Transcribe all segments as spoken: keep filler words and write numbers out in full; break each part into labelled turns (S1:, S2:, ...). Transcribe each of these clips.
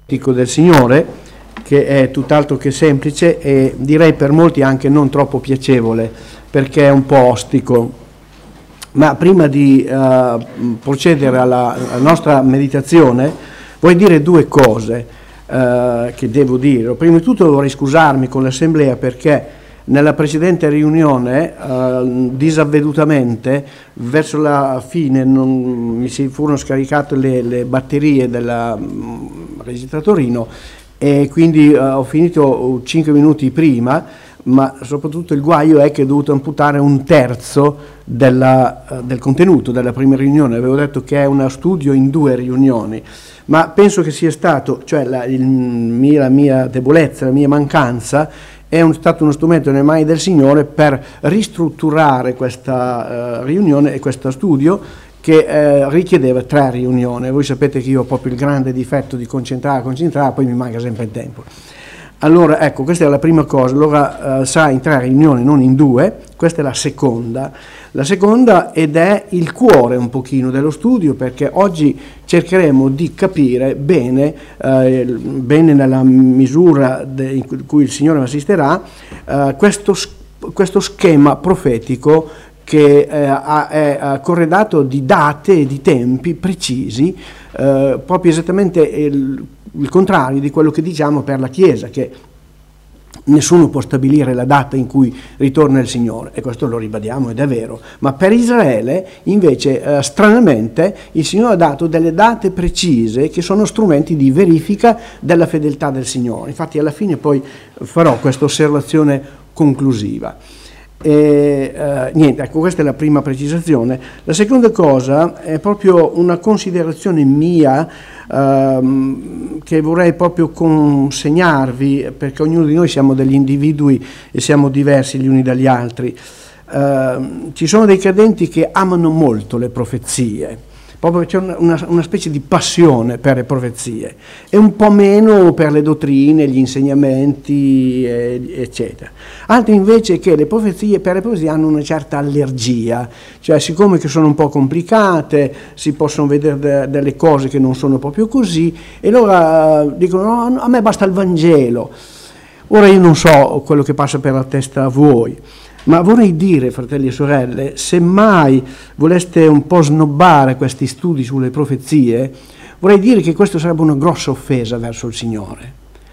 S1: del Signore, che è tutt'altro che semplice e direi per molti anche non troppo piacevole, perché è un po' ostico. Ma prima di uh, procedere alla, alla nostra meditazione, voglio dire due cose uh, che devo dire. Prima di tutto vorrei scusarmi con l'Assemblea perché nella precedente riunione, uh, disavvedutamente, verso la fine non, mi si furono scaricate le, le batterie del um, registratorino e quindi uh, ho finito cinque minuti prima, ma soprattutto il guaio è che ho dovuto amputare un terzo della, uh, del contenuto della prima riunione. Avevo detto che è uno studio in due riunioni, ma penso che sia stato, cioè la, il, mia, la mia debolezza, la mia mancanza, è un, stato uno strumento nelle mani del Signore per ristrutturare questa uh, riunione e questo studio che eh, richiedeva tre riunioni. Voi sapete che io ho proprio il grande difetto di concentrare, concentrare, poi mi manca sempre il tempo. Allora, ecco, questa è la prima cosa. Allora, uh, sarà in tre riunioni, non in due. Questa è la seconda. La seconda, ed è il cuore un pochino dello studio, perché oggi cercheremo di capire bene, eh, bene nella misura de, in cui il Signore mi assisterà, eh, questo, questo schema profetico che eh, è corredato di date e di tempi precisi, eh, proprio esattamente il, il contrario di quello che diciamo per la Chiesa, che nessuno può stabilire la data in cui ritorna il Signore, e questo lo ribadiamo ed è vero, ma per Israele invece eh, stranamente il Signore ha dato delle date precise che sono strumenti di verifica della fedeltà del Signore. Infatti alla fine poi farò questa osservazione conclusiva. E, eh, niente, ecco, questa è la prima precisazione. La seconda cosa è proprio una considerazione mia ehm, che vorrei proprio consegnarvi, perché ognuno di noi siamo degli individui e siamo diversi gli uni dagli altri. Eh, ci sono dei credenti che amano molto le profezie, proprio c'è una, una, una specie di passione per le profezie, e un po' meno per le dottrine, gli insegnamenti, eh, eccetera. Altri invece che le profezie, per le profezie hanno una certa allergia, cioè siccome che sono un po' complicate, si possono vedere de, delle cose che non sono proprio così, e allora dicono no, a me basta il Vangelo. Ora io non so quello che passa per la testa a voi, ma vorrei dire, fratelli e sorelle, se mai voleste un po' snobbare questi studi sulle profezie, vorrei dire che questo sarebbe una grossa offesa verso il Signore.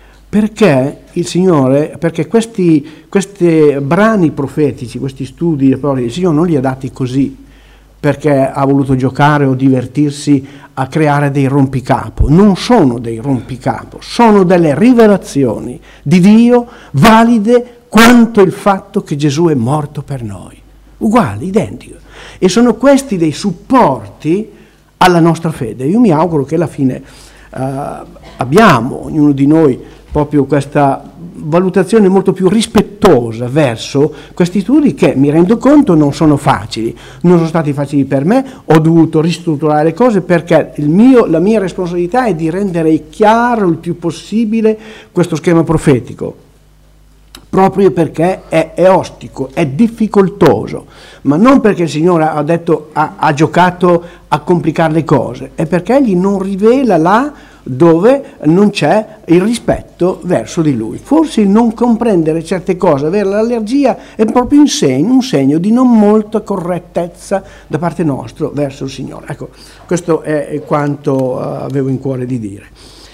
S1: Perché il Signore, perché questi, questi brani profetici, questi studi, il Signore non li ha dati così, perché ha voluto giocare o divertirsi a creare dei rompicapo. Non sono dei rompicapo, sono delle rivelazioni di Dio valide quanto il fatto che Gesù è morto per noi, uguale, identico. E sono questi dei supporti alla nostra fede. Io mi auguro che alla fine uh, abbiamo, ognuno di noi, proprio questa valutazione molto più rispettosa verso questi studi che, mi rendo conto, non sono facili. Non sono stati facili per me, ho dovuto ristrutturare le cose perché il mio, la mia responsabilità è di rendere chiaro il più possibile questo schema profetico, proprio perché è, è ostico, è difficoltoso, ma non perché il Signore ha detto, ha, ha giocato a complicare le cose, è perché Egli non rivela là dove non c'è il rispetto verso di Lui. Forse il non comprendere certe cose, avere l'allergia, è proprio un segno, un segno di non molta correttezza da parte nostra verso il Signore. Ecco, questo è quanto uh, avevo in cuore di dire.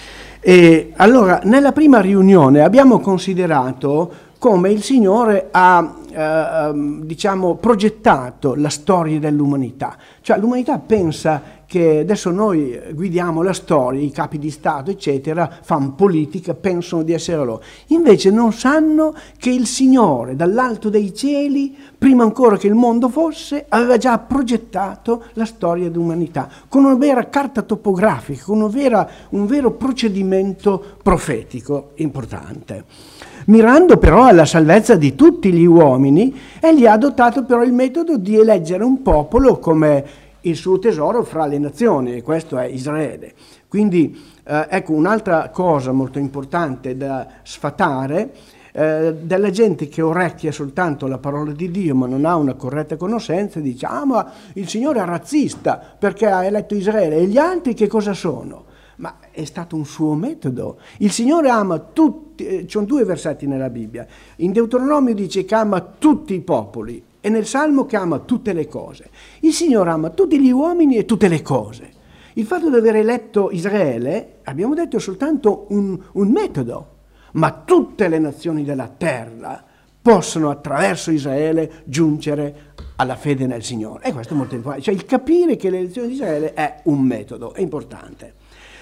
S1: E allora, nella prima riunione abbiamo considerato come il Signore ha, eh, diciamo, progettato la storia dell'umanità. Cioè l'umanità pensa che adesso noi guidiamo la storia, i capi di Stato, eccetera, fanno politica, pensano di essere loro. Invece non sanno che il Signore, dall'alto dei cieli, prima ancora che il mondo fosse, aveva già progettato la storia dell'umanità, con una vera carta topografica, con una vera, un vero procedimento profetico importante. Mirando però alla salvezza di tutti gli uomini, egli ha adottato però il metodo di eleggere un popolo come il suo tesoro fra le nazioni, e questo è Israele. Quindi eh, ecco un'altra cosa molto importante da sfatare, eh, della gente che orecchia soltanto la parola di Dio ma non ha una corretta conoscenza, dice ah ma il Signore è razzista perché ha eletto Israele, e gli altri che cosa sono? ma è stato un suo metodo. Il Signore ama tutti, ci sono due versetti nella Bibbia. In Deuteronomio dice che ama tutti i popoli e nel Salmo che ama tutte le cose. Il Signore ama tutti gli uomini e tutte le cose. Il fatto di aver eletto Israele, abbiamo detto, è soltanto un, un metodo, ma tutte le nazioni della terra possono attraverso Israele giungere alla fede nel Signore. E questo è molto importante. Cioè il capire che l'elezione di Israele è un metodo, è importante.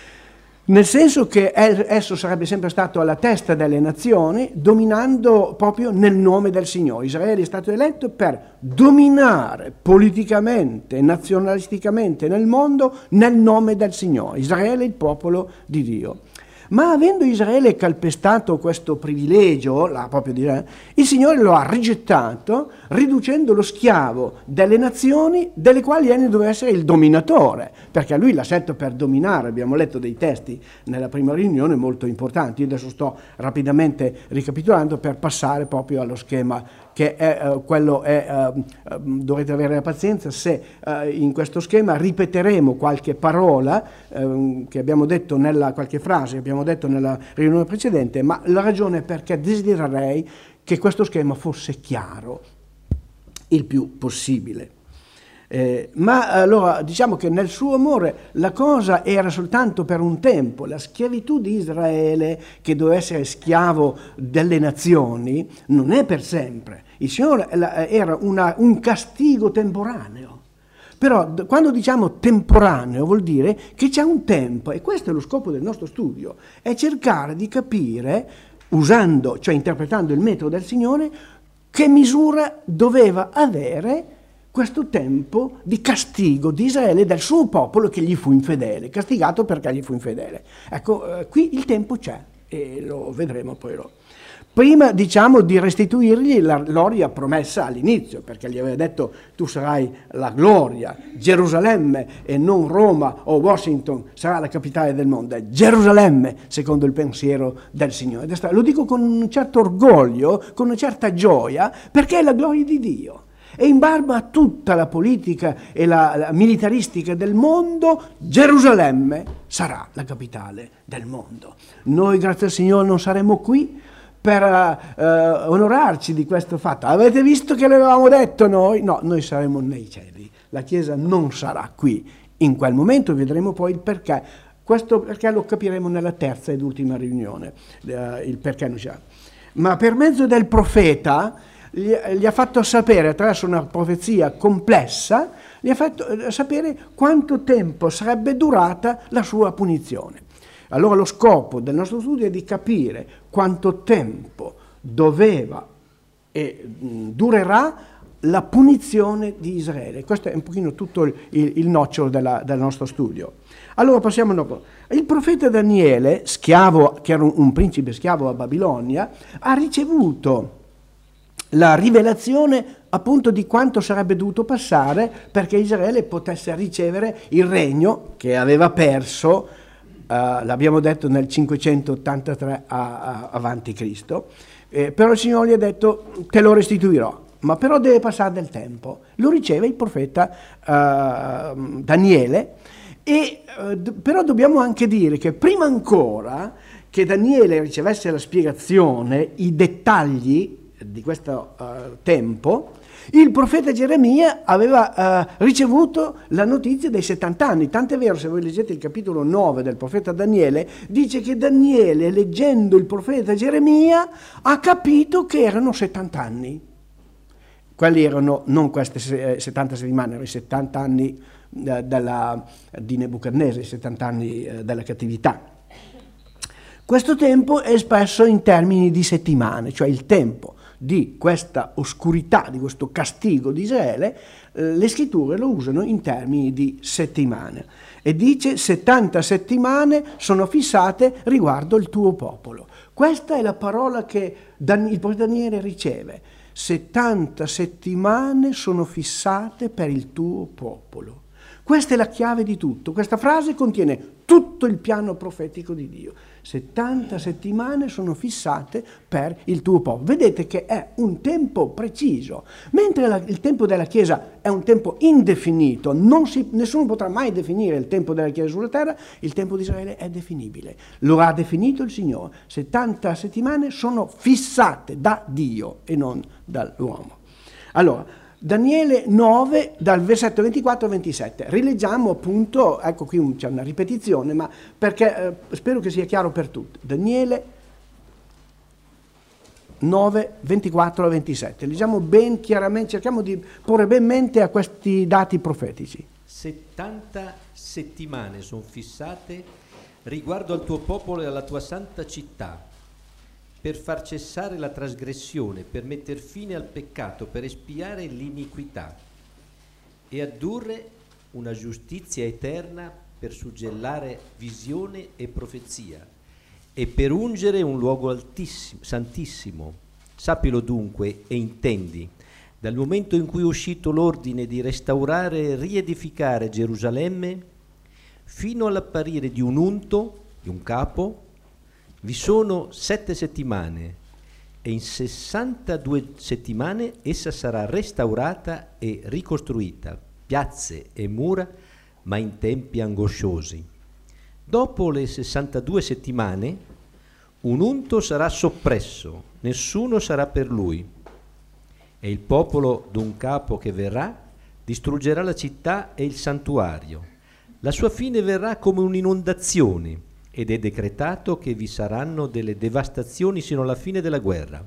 S1: Nel senso che esso sarebbe sempre stato alla testa delle nazioni, dominando proprio nel nome del Signore. Israele è stato eletto per dominare politicamente, nazionalisticamente nel mondo nel nome del Signore. Israele è il popolo di Dio. Ma avendo Israele calpestato questo privilegio, là proprio di Israele, il Signore lo ha rigettato, riducendo lo schiavo delle nazioni delle quali egli doveva essere il dominatore, perché lui l'ha scelto per dominare. Abbiamo letto dei testi nella prima riunione molto importanti. Io adesso sto rapidamente ricapitolando per passare proprio allo schema che è uh, quello è, uh, uh, dovete avere la pazienza se uh, in questo schema ripeteremo qualche parola uh, che abbiamo detto nella, qualche frase che abbiamo detto nella riunione precedente, ma la ragione è perché desidererei che questo schema fosse chiaro il più possibile. Eh, ma allora diciamo che nel suo amore la cosa era soltanto per un tempo. La schiavitù di Israele, che doveva essere schiavo delle nazioni, non è per sempre. Il Signore era una, un castigo temporaneo. Però quando diciamo temporaneo vuol dire che c'è un tempo, e questo è lo scopo del nostro studio, è cercare di capire, usando, cioè interpretando il metodo del Signore, che misura doveva avere questo tempo di castigo di Israele, del suo popolo che gli fu infedele, castigato perché gli fu infedele. Ecco, eh, qui il tempo c'è, e lo vedremo poi. Lo. Prima, diciamo, di restituirgli la gloria promessa all'inizio, perché gli aveva detto tu sarai la gloria, Gerusalemme e non Roma o Washington sarà la capitale del mondo, è Gerusalemme secondo il pensiero del Signore. Lo dico con un certo orgoglio, con una certa gioia, perché è la gloria di Dio. E in barba a tutta la politica e la, la militaristica del mondo, Gerusalemme sarà la capitale del mondo. Noi, grazie al Signore, non saremo qui per uh, onorarci di questo fatto. Avete visto che l'avevamo detto noi? No, noi saremo nei cieli. La Chiesa non sarà qui in quel momento, vedremo poi il perché. Questo perché lo capiremo nella terza ed ultima riunione, uh, il perché non c'è. Ma per mezzo del profeta gli, gli ha fatto sapere, attraverso una profezia complessa, gli ha fatto sapere quanto tempo sarebbe durata la sua punizione. Allora lo scopo del nostro studio è di capire quanto tempo doveva e mh, durerà la punizione di Israele. Questo è un pochino tutto il, il, il nocciolo della, del nostro studio. Allora passiamo dopo. Il profeta Daniele, schiavo, che era un, un principe schiavo a Babilonia, ha ricevuto la rivelazione appunto di quanto sarebbe dovuto passare perché Israele potesse ricevere il regno che aveva perso, uh, l'abbiamo detto nel cinquecentottantatré a, a, avanti Cristo, eh, però il Signore gli ha detto te lo restituirò, ma però deve passare del tempo. Lo riceve il profeta uh, Daniele, e uh, però dobbiamo anche dire che prima ancora che Daniele ricevesse la spiegazione, i dettagli di questo uh, tempo, il profeta Geremia aveva uh, ricevuto la notizia dei settanta anni, tant'è vero, se voi leggete il capitolo nove del profeta Daniele, dice che Daniele, leggendo il profeta Geremia, ha capito che erano settanta anni. Quelli erano non queste settanta settimane, erano i settanta anni uh, della, di Nebuchadnezzar, i settanta anni uh, della cattività. Questo tempo è espresso in termini di settimane, cioè il tempo di questa oscurità, di questo castigo di Israele, eh, le scritture lo usano in termini di settimane. E dice settanta settimane sono fissate riguardo il tuo popolo. Questa è la parola che Dan- il profeta Daniele riceve. settanta settimane sono fissate per il tuo popolo. Questa è la chiave di tutto. Questa frase contiene tutto il piano profetico di Dio. settanta settimane sono fissate per il tuo popolo. Vedete che è un tempo preciso, mentre la, il tempo della Chiesa è un tempo indefinito, non si, nessuno potrà mai definire il tempo della Chiesa sulla terra, il tempo di Israele è definibile. Lo ha definito il Signore. settanta settimane sono fissate da Dio e non dall'uomo. Allora, Daniele nove, dal versetto ventiquattro al ventisette. Rileggiamo appunto, ecco qui c'è una ripetizione, ma perché eh, spero che sia chiaro per tutti. Daniele nove, ventiquattro al ventisette. Leggiamo ben chiaramente, cerchiamo di porre ben mente a questi dati profetici.
S2: settanta settimane sono fissate riguardo al tuo popolo e alla tua santa città, per far cessare la trasgressione, per metter fine al peccato, per espiare l'iniquità e addurre una giustizia eterna, per suggellare visione e profezia e per ungere un luogo altissimo, santissimo. Sappilo dunque e intendi, dal momento in cui è uscito l'ordine di restaurare e riedificare Gerusalemme, fino all'apparire di un unto, di un capo, vi sono sette settimane e in sessantadue settimane essa sarà restaurata e ricostruita, piazze e mura, ma in tempi angosciosi. Dopo le sessantadue settimane un unto sarà soppresso, nessuno sarà per lui, e il popolo d'un capo che verrà distruggerà la città e il santuario. La sua fine verrà come un'inondazione, ed è decretato che vi saranno delle devastazioni sino alla fine della guerra.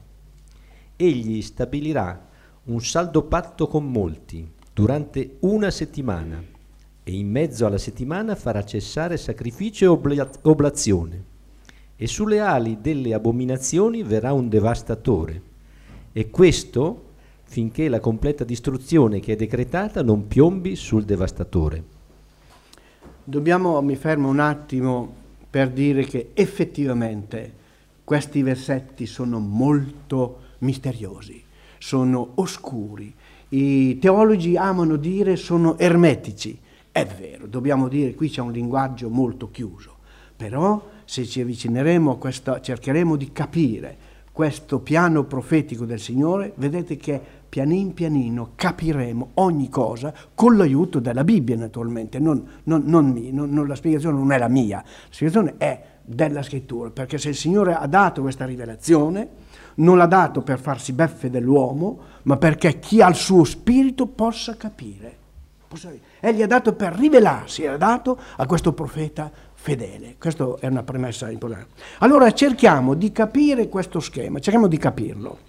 S2: Egli stabilirà un saldo patto con molti durante una settimana e in mezzo alla settimana farà cessare sacrificio e obla- oblazione. E sulle ali delle abominazioni verrà un devastatore. E questo finché la completa distruzione che è decretata non piombi sul devastatore.
S1: Dobbiamo, mi fermo un attimo per dire che effettivamente questi versetti sono molto misteriosi, sono oscuri. I teologi amano dire sono ermetici. È vero, dobbiamo dire qui c'è un linguaggio molto chiuso, però se ci avvicineremo a questo, cercheremo di capire questo piano profetico del Signore, vedete che pianin pianino capiremo ogni cosa con l'aiuto della Bibbia, naturalmente. Non, non, non, non, non, la spiegazione non è la mia, la spiegazione è della Scrittura, perché se il Signore ha dato questa rivelazione, non l'ha dato per farsi beffe dell'uomo, ma perché chi ha il suo spirito possa capire. Possa, egli ha dato per rivelarsi, ha dato a questo profeta fedele. Questa è una premessa importante. Allora cerchiamo di capire questo schema, cerchiamo di capirlo.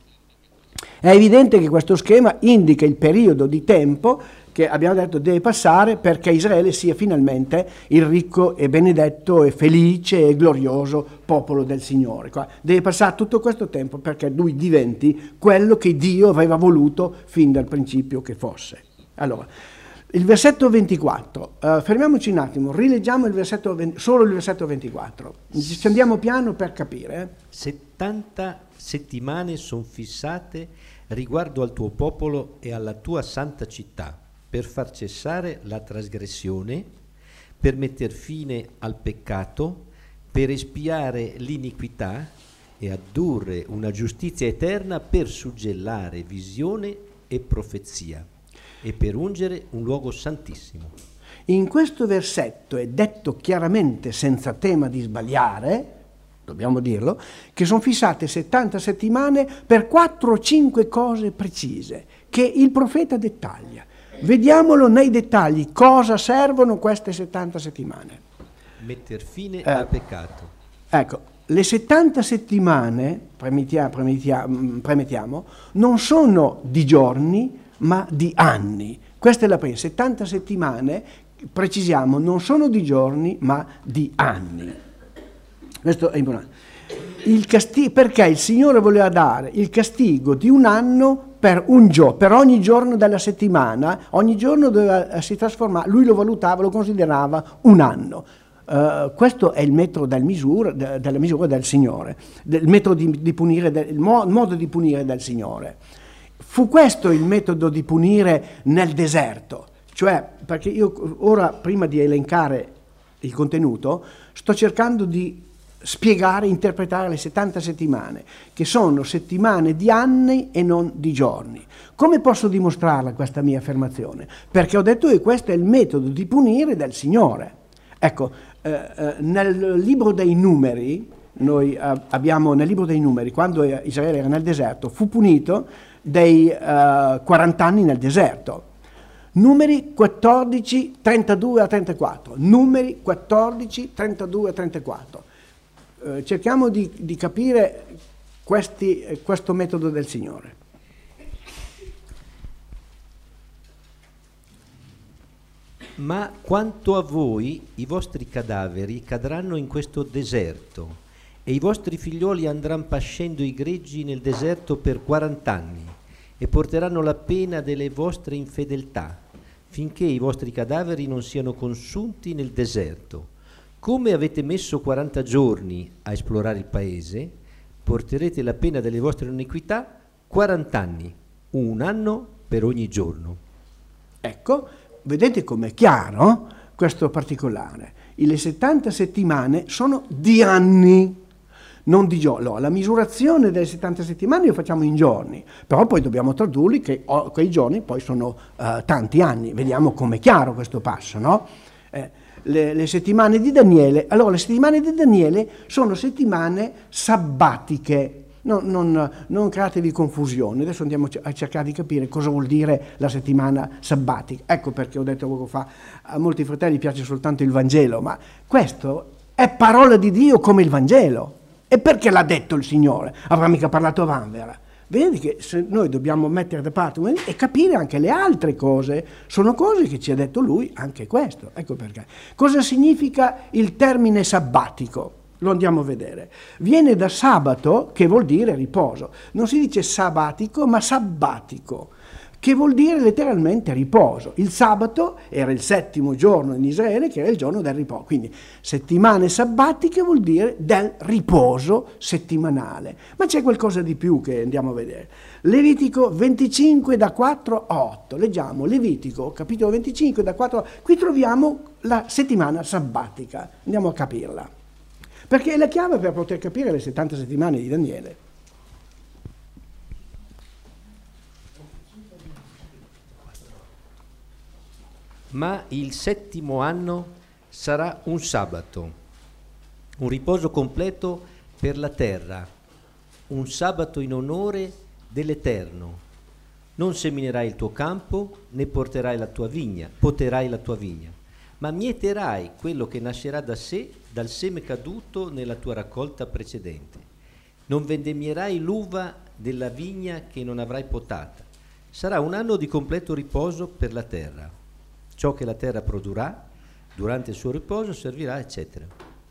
S1: È evidente che questo schema indica il periodo di tempo che abbiamo detto deve passare perché Israele sia finalmente il ricco e benedetto e felice e glorioso popolo del Signore. Deve passare tutto questo tempo perché lui diventi quello che Dio aveva voluto fin dal principio che fosse. Allora, il versetto ventiquattro, uh, fermiamoci un attimo, rileggiamo il versetto venti, solo il versetto ventiquattro, ci andiamo piano per capire. Eh?
S2: settanta settimane sono fissate riguardo al tuo popolo e alla tua santa città, per far cessare la trasgressione, per metter fine al peccato, per espiare l'iniquità e addurre una giustizia eterna, per suggellare visione e profezia e per ungere un luogo santissimo.
S1: In questo versetto è detto chiaramente, senza tema di sbagliare, dobbiamo dirlo, che sono fissate settanta settimane per quattro o cinque cose precise che il profeta dettaglia. Vediamolo nei dettagli, cosa servono queste settanta settimane.
S2: Metter fine
S1: eh,
S2: al peccato.
S1: Ecco, le settanta settimane, premettiamo, premettiamo, premettiamo, non sono di giorni, ma di anni. Questa è la prima. settanta settimane, precisiamo, non sono di giorni, ma di anni. Questo è importante. Il castigo, perché il Signore voleva dare il castigo di un anno per un giorno, per ogni giorno della settimana, ogni giorno doveva, si trasformava, lui lo valutava, lo considerava un anno. Uh, questo è il metodo del misura, de, della misura del Signore, il metodo di, di punire, del, il, mo, il modo di punire del Signore. Fu questo il metodo di punire nel deserto. Cioè, perché io ora, prima di elencare il contenuto, sto cercando di spiegare, interpretare le settanta settimane, che sono settimane di anni e non di giorni. Come posso dimostrarla questa mia affermazione? Perché ho detto che questo è il metodo di punire del Signore. Ecco, eh, eh, nel libro dei numeri, noi eh, abbiamo nel libro dei numeri, quando Israele era nel deserto, fu punito dei eh, quaranta anni nel deserto. Numeri quattordici, trentadue a trentaquattro. Numeri quattordici, trentadue a trentaquattro. Eh, cerchiamo di, di capire questi, eh, questo metodo del Signore.
S2: Ma quanto a voi, i vostri cadaveri cadranno in questo deserto, e i vostri figlioli andranno pascendo i greggi nel deserto per quarant'anni, e porteranno la pena delle vostre infedeltà, finché i vostri cadaveri non siano consunti nel deserto. Come avete messo quaranta giorni a esplorare il paese, porterete la pena delle vostre iniquità quarant'anni, un anno per ogni giorno.
S1: Ecco, vedete com'è chiaro questo particolare. Le settanta settimane sono di anni, non di giorni. No, la misurazione delle settanta settimane lo facciamo in giorni, però poi dobbiamo tradurli che oh, quei giorni poi sono uh, tanti anni. Vediamo com'è chiaro questo passo, no? Eh, le, le settimane di Daniele, allora le settimane di Daniele sono settimane sabbatiche. No, non, non createvi confusione, adesso andiamo a cercare di capire cosa vuol dire la settimana sabbatica. Ecco perché ho detto poco fa, a molti fratelli piace soltanto il Vangelo, ma questo è parola di Dio come il Vangelo. E perché l'ha detto il Signore? Avrà mica parlato a vanvera. Vedi che se noi dobbiamo mettere da parte e capire anche le altre cose, sono cose che ci ha detto Lui, anche questo. Ecco perché. Cosa significa il termine sabbatico? Lo andiamo a vedere. Viene da sabato, che vuol dire riposo. Non si dice sabbatico, ma sabbatico, che vuol dire letteralmente riposo. Il sabato era il settimo giorno in Israele, che era il giorno del riposo. Quindi settimane sabbatiche vuol dire del riposo settimanale. Ma c'è qualcosa di più che andiamo a vedere. Levitico venticinque da quattro a otto. Leggiamo Levitico, capitolo venticinque da quattro a otto. Qui troviamo la settimana sabbatica. Andiamo a capirla. Perché è la chiave per poter capire le settanta settimane di Daniele.
S2: Ma il settimo anno sarà un sabato, un riposo completo per la terra, un sabato in onore dell'Eterno. Non seminerai il tuo campo, né porterai la tua vigna, poterai la tua vigna, ma mieterai quello che nascerà da sé dal seme caduto nella tua raccolta precedente. Non vendemmierai l'uva della vigna che non avrai potata. Sarà un anno di completo riposo per la terra. Ciò che la terra produrrà durante il suo riposo servirà, eccetera.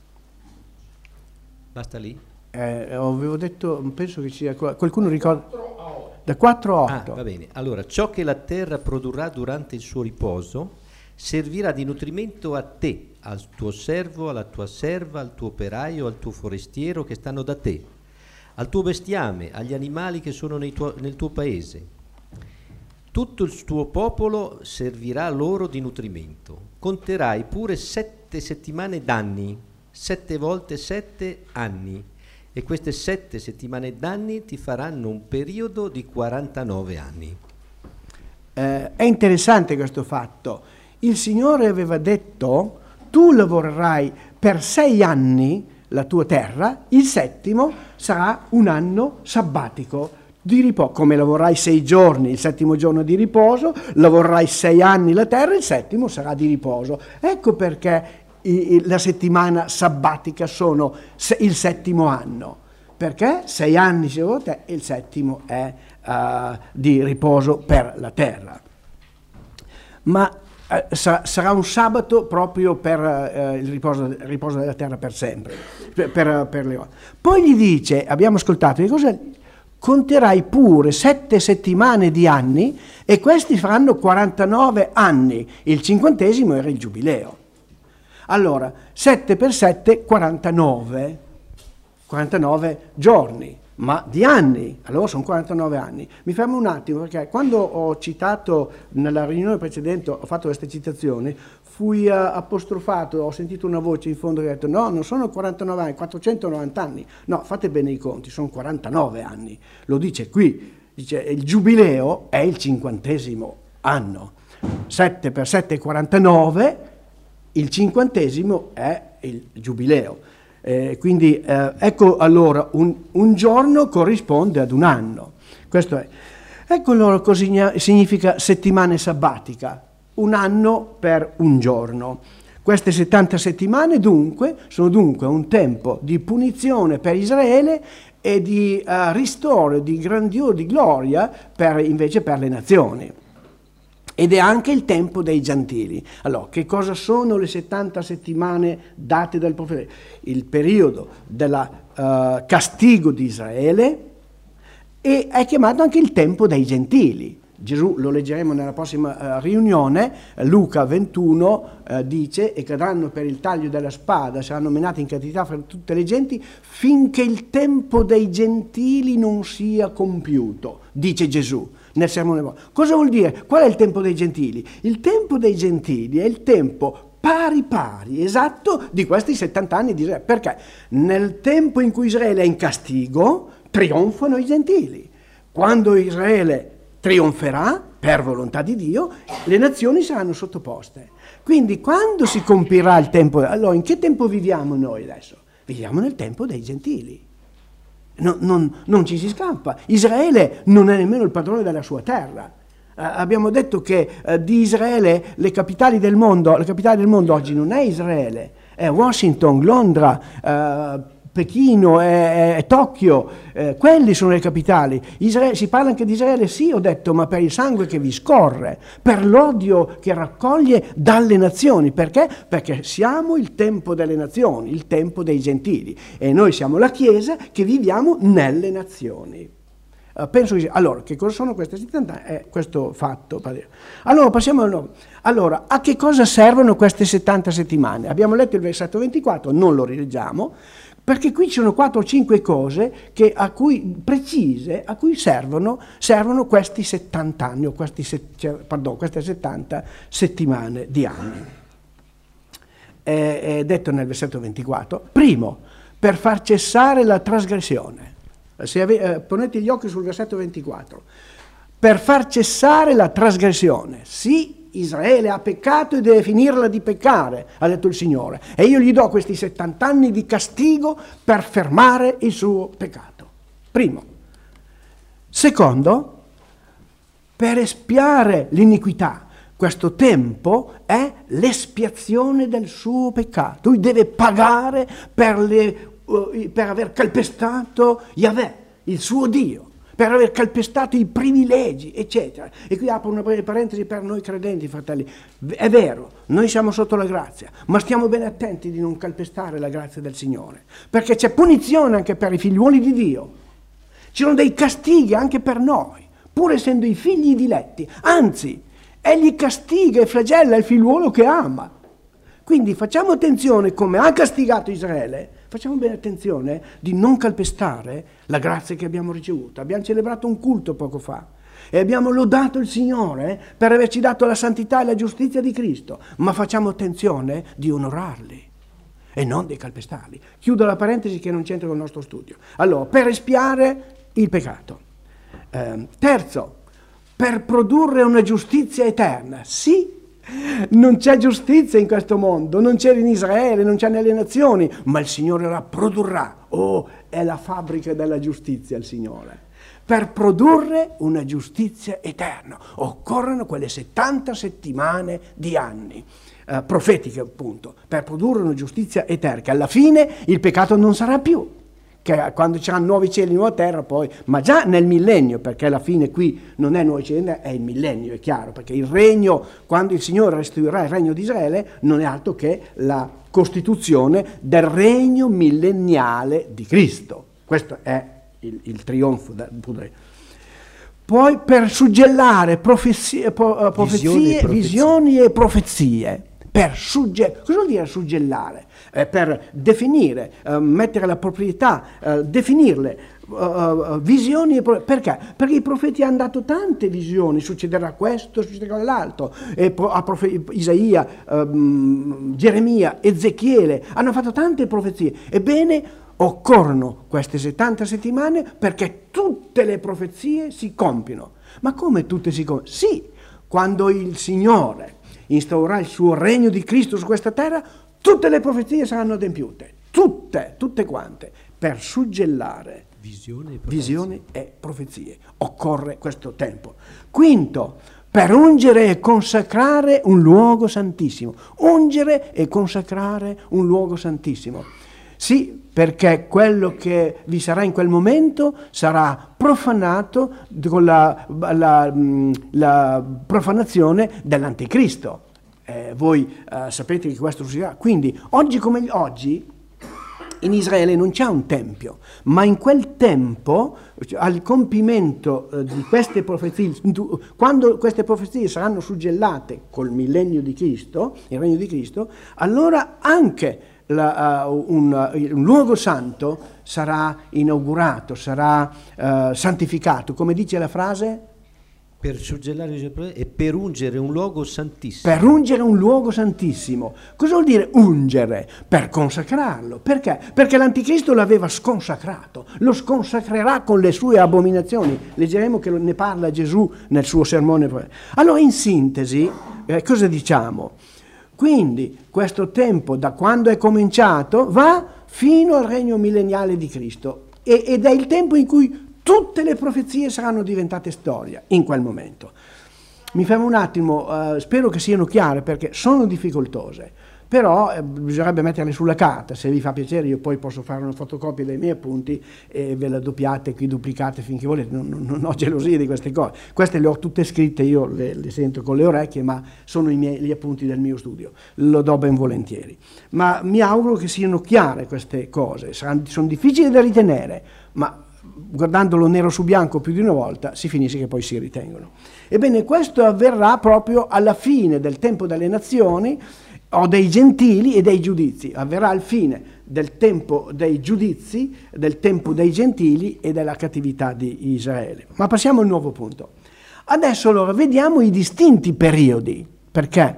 S2: Basta lì?
S1: Eh, avevo detto, penso che sia qualcuno ricorda da quattro a otto.
S2: Ah, va bene. Allora, ciò che la terra produrrà durante il suo riposo servirà di nutrimento a te, al tuo servo, alla tua serva, al tuo operaio, al tuo forestiero che stanno da te, al tuo bestiame, agli animali che sono nei tuo, nel tuo paese. Tutto il tuo popolo servirà loro di nutrimento. Conterai pure sette settimane d'anni, sette volte sette anni, e queste sette settimane d'anni ti faranno un periodo di quarantanove anni.
S1: Eh, è interessante questo fatto. Il Signore aveva detto: tu lavorerai per sei anni la tua terra, il settimo sarà un anno sabbatico di riposo. Come lavorerai sei giorni, il settimo giorno di riposo, lavorerai sei anni la terra, il settimo sarà di riposo. Ecco perché i, i, la settimana sabbatica sono se, il settimo anno, perché sei anni si lavora e il settimo è uh, di riposo per la terra. Ma uh, sa, sarà un sabato proprio per uh, il, riposo, il riposo della terra per sempre. Per, per, per le... Poi gli dice, abbiamo ascoltato, che cosa? Conterai pure sette settimane di anni e questi faranno quarantanove anni. Il cinquantesimo era il giubileo. Allora, sette per sette, quarantanove. quarantanove giorni. ma di anni, allora sono quarantanove anni. Mi fermo un attimo, perché quando ho citato nella riunione precedente, ho fatto queste citazioni, fui uh, apostrofato, ho sentito una voce in fondo che ha detto no, non sono quarantanove anni, quattrocentonovanta anni, no, fate bene i conti, sono quarantanove anni, lo dice qui, dice il giubileo è il cinquantesimo anno, sette per sette è quarantanove, il cinquantesimo è il giubileo. Eh, quindi eh, ecco allora un, un giorno corrisponde ad un anno, questo è. Ecco allora cosa significa settimana sabbatica, un anno per un giorno. Queste settanta settimane dunque sono dunque un tempo di punizione per Israele e di uh, ristoro, di grandio, di gloria per, invece per le nazioni. Ed è anche il tempo dei gentili. Allora, che cosa sono le settanta settimane date dal profeta? Il periodo del uh, castigo di Israele, e è chiamato anche il tempo dei gentili. Gesù, lo leggeremo nella prossima uh, riunione, Luca ventuno uh, dice: e cadranno per il taglio della spada, saranno menati in cattività fra tutte le genti, finché il tempo dei gentili non sia compiuto, dice Gesù nel sermone. Cosa vuol dire? Qual è il tempo dei gentili? Il tempo dei gentili è il tempo pari pari, esatto, di questi settanta anni di Israele. Perché? Nel tempo in cui Israele è in castigo, trionfano i gentili. Quando Israele trionferà, per volontà di Dio, le nazioni saranno sottoposte. Quindi quando si compirà il tempo, allora in che tempo viviamo noi adesso? Viviamo nel tempo dei gentili. Non, non, non ci si scappa. Israele non è nemmeno il padrone della sua terra. Eh, abbiamo detto che eh, di Israele le capitali del mondo, la capitale del mondo oggi non è Israele, è Washington, Londra, eh, Pechino, è, è Tokyo, eh, quelli sono le capitali. Israele, si parla anche di Israele, sì, ho detto, ma per il sangue che vi scorre, per l'odio che raccoglie dalle nazioni. Perché? Perché siamo il tempo delle nazioni, il tempo dei gentili, e noi siamo la Chiesa che viviamo nelle nazioni. Uh, penso che, allora, che cosa sono queste settanta? È questo fatto. Allora, passiamo al Allora, a che cosa servono queste settanta settimane? Abbiamo letto il versetto ventiquattro, non lo rileggiamo, perché qui ci sono quattro o cinque cose che a cui, precise a cui servono, servono questi settanta anni, o questi, cioè, pardon, queste settanta settimane di anni. È, è detto nel versetto ventiquattro, primo, per far cessare la trasgressione. Se ave, eh, ponete gli occhi sul versetto ventiquattro, per far cessare la trasgressione, sì, Israele ha peccato e deve finirla di peccare, ha detto il Signore, e io gli do questi settanta anni di castigo per fermare il suo peccato. Primo. Secondo, per espiare l'iniquità. Questo tempo è l'espiazione del suo peccato. Lui deve pagare per, le, uh, per aver calpestato Yahweh, il suo Dio, per aver calpestato i privilegi, eccetera. E qui apro una breve parentesi per noi credenti, fratelli. È vero, noi siamo sotto la grazia, ma stiamo bene attenti di non calpestare la grazia del Signore, perché c'è punizione anche per i figliuoli di Dio. Ci sono dei castighi anche per noi, pur essendo i figli diletti. Anzi, egli castiga e flagella il figliuolo che ama. Quindi facciamo attenzione, come ha castigato Israele, facciamo bene attenzione di non calpestare la grazia che abbiamo ricevuto. Abbiamo celebrato un culto poco fa e abbiamo lodato il Signore per averci dato la santità e la giustizia di Cristo, ma facciamo attenzione di onorarli e non di calpestarli. Chiudo la parentesi che non c'entra con il nostro studio. Allora, per espiare il peccato. Eh, terzo, per produrre una giustizia eterna. Sì, non c'è giustizia in questo mondo, non c'è in Israele, non c'è nelle nazioni, ma il Signore la produrrà. Oh, è la fabbrica della giustizia il Signore. Per produrre una giustizia eterna occorrono quelle settanta settimane di anni, eh, profetiche appunto, per produrre una giustizia eterna, che alla fine il peccato non sarà più. Che quando ci saranno nuovi cieli e nuova terra poi, ma già nel millennio, perché alla fine qui non è nuovi cieli, è il millennio, è chiaro, perché il regno, quando il Signore restituirà il regno di Israele, non è altro che la costituzione del regno millenniale di Cristo. Questo è il, il trionfo del potere. Poi per suggellare profezie, profezie visioni, e visioni e profezie. Per sugge- cosa vuol dire suggellare? Eh, per definire, eh, mettere la proprietà, eh, definirle. uh, visioni, e perché? Perché i profeti hanno dato tante visioni, succederà questo, succederà l'altro, e a profe- Isaia, um, Geremia, Ezechiele, hanno fatto tante profezie. Ebbene, occorrono queste settanta settimane perché tutte le profezie si compiono. Ma come tutte si compiono? Sì, quando il Signore instaurerà il suo regno di Cristo su questa terra, tutte le profezie saranno adempiute, tutte, tutte quante, per suggellare
S2: visione e profezie.
S1: Visione e profezie. Occorre questo tempo. Quinto, per ungere e consacrare un luogo santissimo. Ungere e consacrare un luogo santissimo. Sì, perché quello che vi sarà in quel momento sarà profanato con la, la, la profanazione dell'anticristo. Eh, voi eh, sapete che questo succederà. Quindi, oggi come oggi, in Israele non c'è un tempio, ma in quel tempo, al compimento eh, di queste profezie, quando queste profezie saranno suggellate col millennio di Cristo, il regno di Cristo, allora anche La, uh, un, uh, un luogo santo sarà inaugurato, sarà uh, santificato, come dice la frase?
S2: Per suggellare e per ungere un luogo santissimo.
S1: Per ungere un luogo santissimo. Cosa vuol dire ungere? Per consacrarlo. Perché? Perché l'anticristo l'aveva sconsacrato, lo sconsacrerà con le sue abominazioni. Leggeremo che ne parla Gesù nel suo sermone. Allora, in sintesi, eh, cosa diciamo? Quindi questo tempo, da quando è cominciato, va fino al regno millenniale di Cristo, e, ed è il tempo in cui tutte le profezie saranno diventate storia, in quel momento. Mi fermo un attimo, eh, spero che siano chiare perché sono difficoltose, però eh, bisognerebbe metterle sulla carta. Se vi fa piacere io poi posso fare una fotocopia dei miei appunti e ve la doppiate qui, duplicate finché volete, non, non, non ho gelosia di queste cose. Queste le ho tutte scritte, io le, le sento con le orecchie, ma sono i miei, gli appunti del mio studio, lo do ben volentieri. Ma mi auguro che siano chiare queste cose, saranno, sono difficili da ritenere, ma guardandolo nero su bianco più di una volta si finisce che poi si ritengono. Ebbene, questo avverrà proprio alla fine del tempo delle nazioni, o dei gentili e dei giudizi. Avverrà al fine del tempo dei giudizi, del tempo dei gentili e della cattività di Israele. Ma passiamo al nuovo punto. Adesso allora vediamo i distinti periodi, perché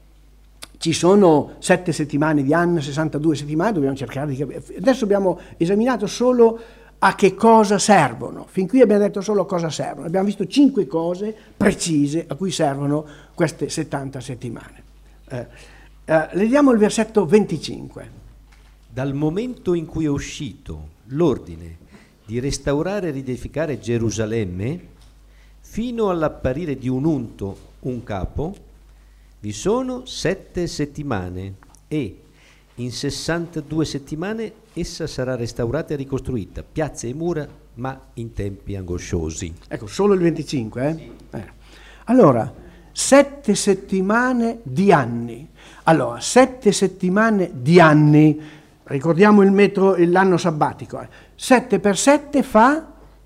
S1: ci sono sette settimane di anno, sessantadue settimane, dobbiamo cercare di capire. Adesso abbiamo esaminato solo a che cosa servono. Fin qui abbiamo detto solo cosa servono. Abbiamo visto cinque cose precise a cui servono queste settanta settimane. Eh, eh, leggiamo il versetto venticinque.
S2: Dal momento in cui è uscito l'ordine di restaurare e riedificare Gerusalemme, fino all'apparire di un unto, un capo, vi sono sette settimane e in sessantadue settimane essa sarà restaurata e ricostruita, piazze e mura, ma in tempi angosciosi.
S1: Ecco, solo il venticinque, eh? Sì. Eh. Allora, sette settimane di anni. Allora, sette settimane di anni, ricordiamo il metro, l'anno sabbatico, eh. sette per sette fa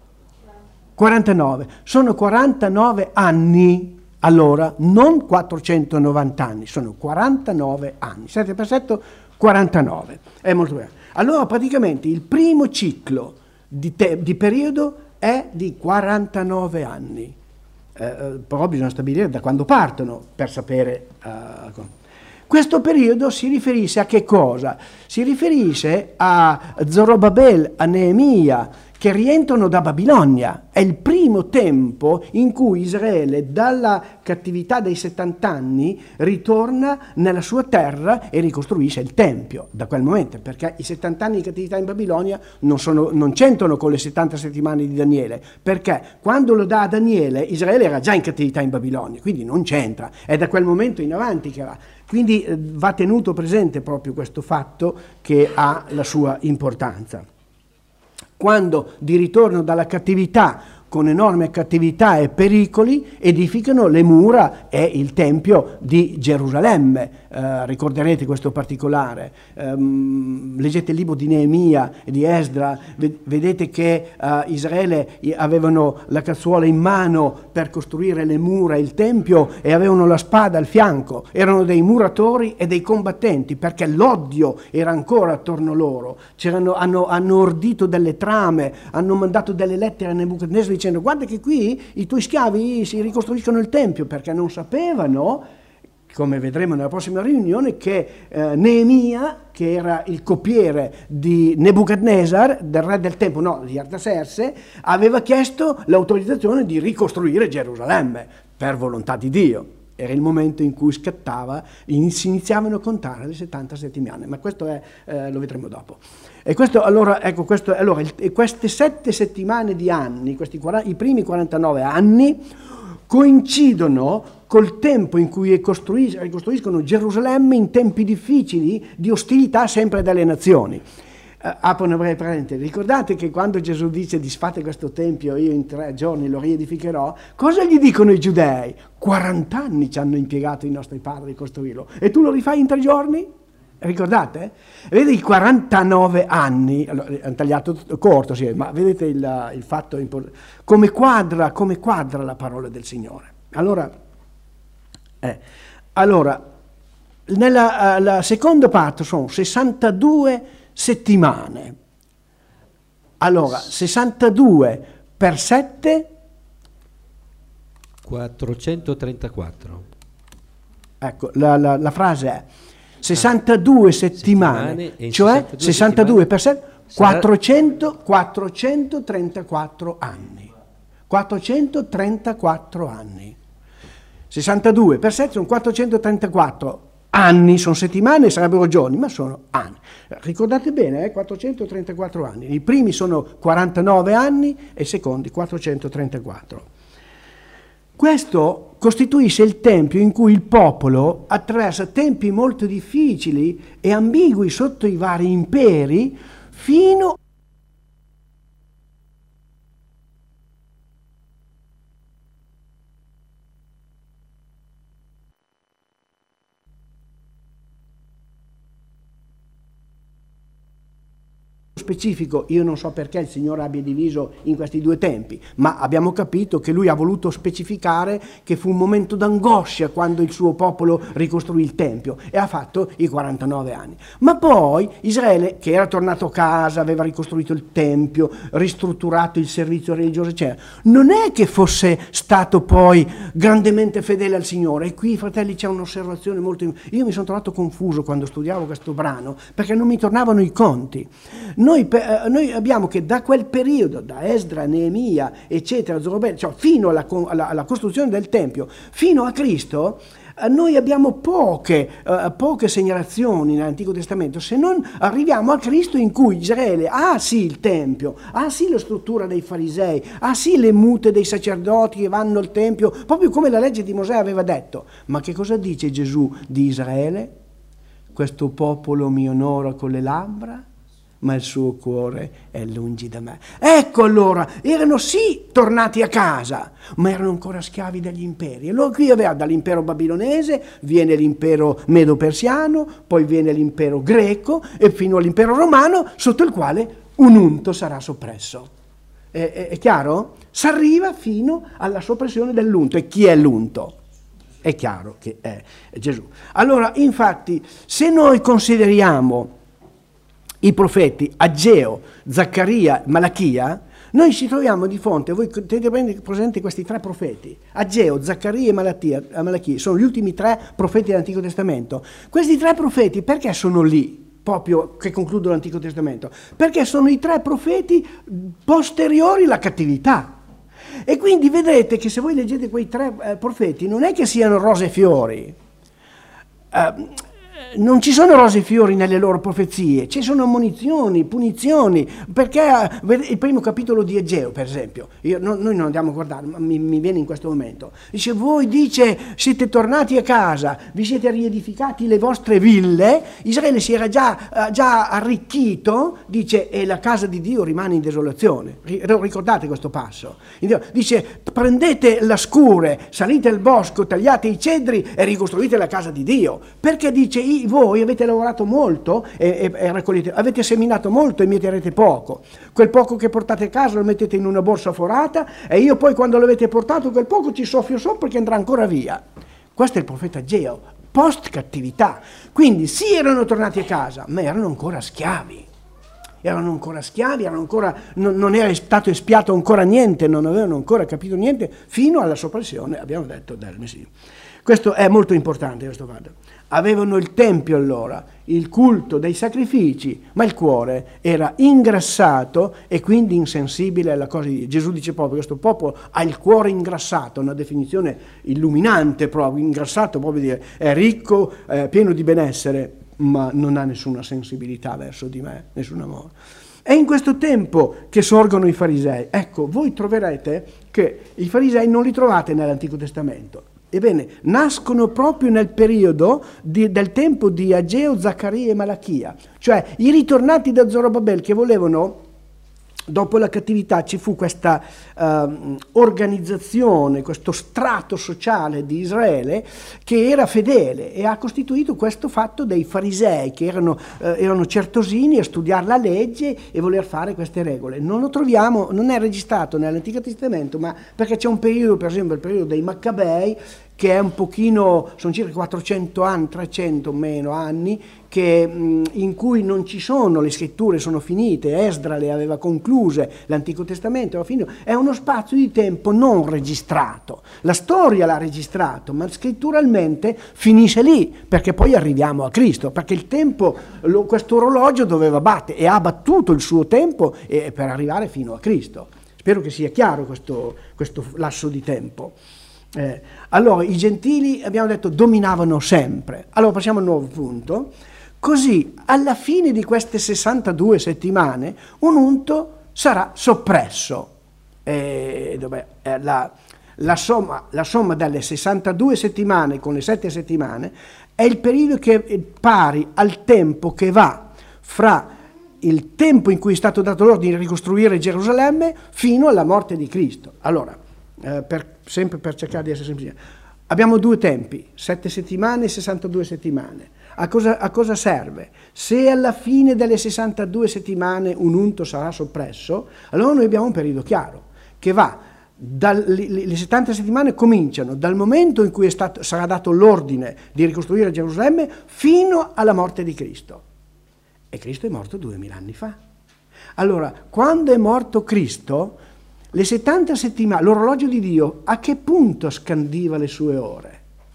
S1: quarantanove, sono quarantanove anni. Allora, non quattrocentonovanta anni, sono quarantanove anni, sette per sette, quarantanove, è molto bene. Allora praticamente il primo ciclo di, te, di periodo è di quarantanove anni, eh, però bisogna stabilire da quando partono per sapere. Uh, questo periodo si riferisce a che cosa? Si riferisce a Zorobabel, a Neemia, che rientrano da Babilonia. È il primo tempo in cui Israele, dalla cattività dei settanta anni, ritorna nella sua terra e ricostruisce il Tempio, da quel momento, perché i settanta anni di cattività in Babilonia non, sono, non c'entrano con le settanta settimane di Daniele, perché quando lo dà a Daniele, Israele era già in cattività in Babilonia, quindi non c'entra, è da quel momento in avanti che va. Quindi eh, va tenuto presente proprio questo fatto che ha la sua importanza. Quando di ritorno dalla cattività con enorme cattività e pericoli, edificano le mura e il Tempio di Gerusalemme. Eh, ricorderete questo particolare. Um, leggete il libro di Neemia e di Esdra, vedete che uh, Israele avevano la cazzuola in mano per costruire le mura e il Tempio e avevano la spada al fianco. Erano dei muratori e dei combattenti, perché l'odio era ancora attorno loro. C'erano, hanno, hanno ordito delle trame, hanno mandato delle lettere a Nebuchadnezzar dicendo: guarda che qui i tuoi schiavi si ricostruiscono il Tempio, perché non sapevano, come vedremo nella prossima riunione, che eh, Neemia, che era il copiere di Nebuchadnezzar, del re del Tempio, no, di Artaserse, aveva chiesto l'autorizzazione di ricostruire Gerusalemme, per volontà di Dio. Era il momento in cui scattava, si iniziavano a contare le settanta settimane, ma questo è, eh, lo vedremo dopo. E questo, allora, ecco, questo, allora il, queste sette settimane di anni, questi quaranta, i primi quarantanove anni, coincidono col tempo in cui ricostruis- ricostruiscono Gerusalemme in tempi difficili di ostilità sempre dalle nazioni. Uh, apro una breve parentesi. Ricordate che quando Gesù dice: disfate questo tempio, io in tre giorni lo riedificherò, cosa gli dicono i giudei? quaranta anni ci hanno impiegato i nostri padri a costruirlo e tu lo rifai in tre giorni? Ricordate? Vedete i quarantanove anni, allora, hanno tagliato corto, sì, ma vedete il, il fatto importante, come quadra, come quadra la parola del Signore. Allora, eh, allora nella uh, la seconda parte sono sessantadue settimane. Allora, sessantadue per sette?
S2: quattrocentotrentaquattro.
S1: Ecco, la, la, la frase è sessantadue settimane, settimane cioè sessantadue, sessantadue per sette, quattrocento, quattrocentotrentaquattro anni. quattrocentotrentaquattro anni. sessantadue per sette sono quattrocentotrentaquattro anni, sono settimane, sarebbero giorni, ma sono anni. Ricordate bene, eh, quattrocentotrentaquattro anni. I primi sono quarantanove anni e i secondi quattrocentotrentaquattro. Questo costituisce il tempio in cui il popolo attraversa tempi molto difficili e ambigui sotto i vari imperi fino specifico. Io non so perché il Signore abbia diviso in questi due tempi, ma abbiamo capito che Lui ha voluto specificare che fu un momento d'angoscia quando il suo popolo ricostruì il Tempio e ha fatto i quarantanove anni. Ma poi Israele, che era tornato a casa, aveva ricostruito il Tempio, ristrutturato il servizio religioso, eccetera, non è che fosse stato poi grandemente fedele al Signore. E qui, fratelli, c'è un'osservazione molto... Io mi sono trovato confuso quando studiavo questo brano, perché non mi tornavano i conti. Noi, eh, noi abbiamo che da quel periodo, da Esdra, Neemia, eccetera, Zorobabele, cioè fino alla, alla, alla costruzione del Tempio, fino a Cristo, eh, noi abbiamo poche, eh, poche segnalazioni nell'Antico Testamento, se non arriviamo a Cristo in cui Israele ha sì il Tempio, ha sì la struttura dei farisei, ha sì le mute dei sacerdoti che vanno al Tempio, proprio come la legge di Mosè aveva detto. Ma che cosa dice Gesù di Israele? Questo popolo mi onora con le labbra, ma il suo cuore è lungi da me. Ecco, allora, erano sì tornati a casa, ma erano ancora schiavi degli imperi. Allora qui aveva dall'impero babilonese, viene l'impero medo-persiano, poi viene l'impero greco e fino all'impero romano, sotto il quale un unto sarà soppresso. È, è, è chiaro? S'arriva fino alla soppressione dell'unto. E chi è l'unto? È chiaro che è Gesù. Allora, infatti, se noi consideriamo i profeti Ageo, Zaccaria, Malachia, noi ci troviamo di fronte, voi tenete presente questi tre profeti, Ageo, Zaccaria e Malachia, Malachia, sono gli ultimi tre profeti dell'Antico Testamento. Questi tre profeti perché sono lì, proprio che concludono l'Antico Testamento? Perché sono i tre profeti posteriori alla cattività. E quindi vedrete che se voi leggete quei tre eh, profeti, non è che siano rose e fiori. Uh, non ci sono rose e fiori nelle loro profezie, ci sono ammonizioni, punizioni, perché il primo capitolo di Egeo, per esempio, io, no, noi non andiamo a guardare, ma mi, mi viene in questo momento, dice: voi, dice, siete tornati a casa, vi siete riedificati le vostre ville, Israele si era già, già arricchito, dice, e la casa di Dio rimane in desolazione. Ricordate questo passo? Dice: prendete la scure, salite al bosco, tagliate i cedri e ricostruite la casa di Dio, perché dice: voi avete lavorato molto e, e, e raccogliete, avete seminato molto e mieterete poco. Quel poco che portate a casa lo mettete in una borsa forata e io poi, quando l'avete portato, quel poco ci soffio sopra che andrà ancora via. Questo è il profeta Ageo, post cattività. Quindi sì, erano tornati a casa, ma erano ancora schiavi. Erano ancora schiavi, erano ancora, non, non era stato espiato ancora niente, non avevano ancora capito niente, fino alla soppressione, abbiamo detto, del Messia. Questo è molto importante, questo fatto. Avevano il tempio allora, il culto dei sacrifici, ma il cuore era ingrassato e quindi insensibile alla cosa di Dio. Gesù dice proprio: questo popolo ha il cuore ingrassato, una definizione illuminante proprio, ingrassato proprio dire, è ricco, è pieno di benessere, ma non ha nessuna sensibilità verso di me, nessun amore. È in questo tempo che sorgono i farisei. Ecco, voi troverete che i farisei non li trovate nell'Antico Testamento. Ebbene, nascono proprio nel periodo di, del tempo di Ageo, Zaccaria e Malachia, cioè i ritornati da Zorobabel che volevano, dopo la cattività ci fu questa uh, organizzazione, questo strato sociale di Israele che era fedele e ha costituito questo fatto dei farisei che erano, uh, erano certosini a studiare la legge e voler fare queste regole. Non lo troviamo, non è registrato nell'Antico Testamento, ma perché c'è un periodo, per esempio il periodo dei Maccabei, che è un pochino, sono circa quattrocento anni, trecento meno anni, che, mh, in cui non ci sono, le scritture sono finite, Esdra le aveva concluse, l'Antico Testamento era finito, è uno spazio di tempo non registrato. La storia l'ha registrato, ma scritturalmente finisce lì, perché poi arriviamo a Cristo, perché il tempo, lo, questo orologio doveva battere, e ha battuto il suo tempo eh, per arrivare fino a Cristo. Spero che sia chiaro questo, questo lasso di tempo. Eh, allora, i gentili, abbiamo detto, dominavano sempre. Allora passiamo al nuovo punto. Così, alla fine di queste sessantadue settimane, un unto sarà soppresso. Eh, dov'è? Eh, la, la, somma, la somma delle sessantadue settimane con le sette settimane è il periodo che è pari al tempo che va fra il tempo in cui è stato dato l'ordine di ricostruire Gerusalemme fino alla morte di Cristo. Allora, eh, per, sempre per cercare di essere semplici, abbiamo due tempi, sette settimane e sessantadue settimane. A cosa, a cosa serve? Se alla fine delle sessantadue settimane un unto sarà soppresso, allora noi abbiamo un periodo chiaro, che va, dal, le, le settanta settimane cominciano dal momento in cui è stato, sarà dato l'ordine di ricostruire Gerusalemme fino alla morte di Cristo. E Cristo è morto duemila anni fa. Allora, quando è morto Cristo, le settanta settimane, l'orologio di Dio, a che punto scandiva le sue ore?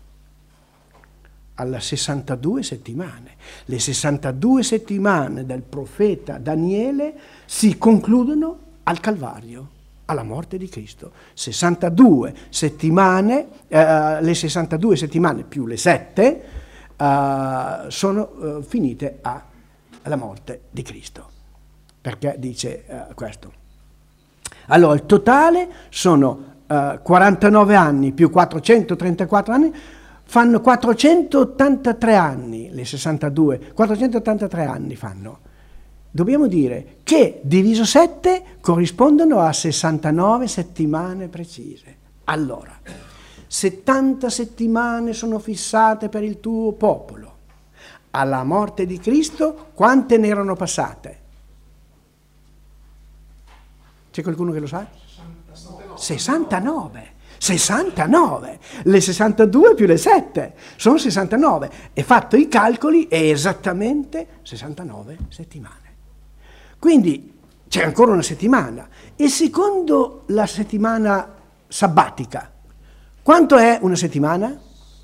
S1: Alla sessantadue settimane. Le sessantadue settimane del profeta Daniele si concludono al Calvario, alla morte di Cristo. sessantadue settimane, eh, le sessantadue settimane più le sette eh, sono eh, finite a, alla morte di Cristo. Perché dice eh, questo? Allora, il totale sono eh, quarantanove anni più quattrocentotrentaquattro anni, fanno quattrocentottantatré anni, le sessantadue, quattrocentottantatré anni fanno. Dobbiamo dire che diviso sette corrispondono a sessantanove settimane precise. Allora, settanta settimane sono fissate per il tuo popolo. Alla morte di Cristo, quante ne erano passate? C'è qualcuno che lo sa? sessantanove. sessantanove. Le sessantadue più le sette sono sessantanove. E fatto i calcoli è esattamente sessantanove settimane. Quindi c'è ancora una settimana. E secondo la settimana sabbatica, quanto è una settimana?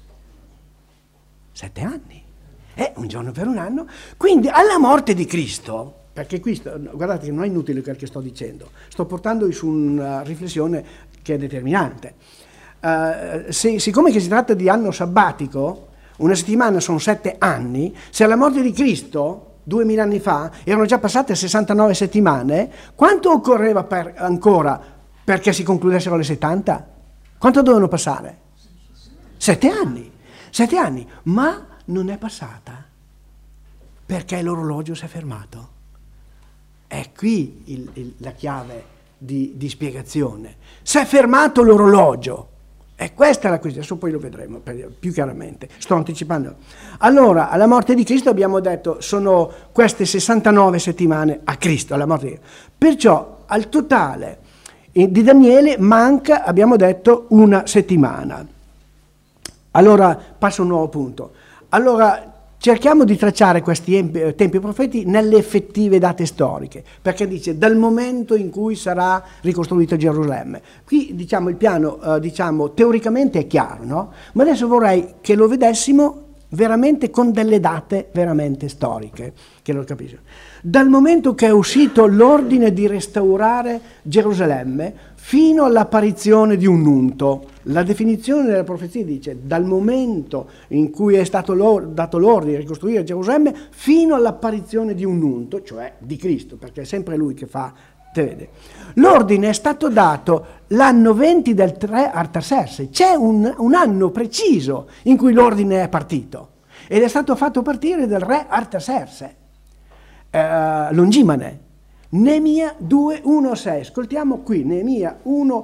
S1: Sette anni. È un giorno per un anno. Quindi alla morte di Cristo, perché qui, guardate che non è inutile quel che sto dicendo, sto portandovi su una riflessione che è determinante. Uh, se, siccome che si tratta di anno sabbatico, una settimana sono sette anni, se alla morte di Cristo, duemila anni fa, erano già passate sessantanove settimane, quanto occorreva per, ancora perché si concludessero le settanta? Quanto dovevano passare? Sette anni, sette anni, ma non è passata perché l'orologio si è fermato. È qui il, il, la chiave di, di spiegazione. Si è fermato l'orologio. E questa è la questione, adesso poi lo vedremo più chiaramente, sto anticipando. Allora, alla morte di Cristo abbiamo detto, sono queste sessantanove settimane a Cristo, alla morte di Cristo. Perciò al totale di Daniele manca, abbiamo detto, una settimana. Allora, passo a un nuovo punto. Allora, cerchiamo di tracciare questi tempi profeti nelle effettive date storiche, perché dice dal momento in cui sarà ricostruito Gerusalemme. Qui diciamo il piano eh, diciamo teoricamente è chiaro, no? Ma adesso vorrei che lo vedessimo veramente con delle date veramente storiche, che lo capisco. Dal momento che è uscito l'ordine di restaurare Gerusalemme fino all'apparizione di un unto. La definizione della profezia dice dal momento in cui è stato l'or- dato l'ordine di ricostruire Gerusalemme fino all'apparizione di un unto, cioè di Cristo, perché è sempre lui che fa, te vede. L'ordine è stato dato l'anno venti del re Artaserse, c'è un, un anno preciso in cui l'ordine è partito ed è stato fatto partire dal re Artaserse, eh, Longimane. Neemia due, uno a sei, ascoltiamo qui, Neemia uno,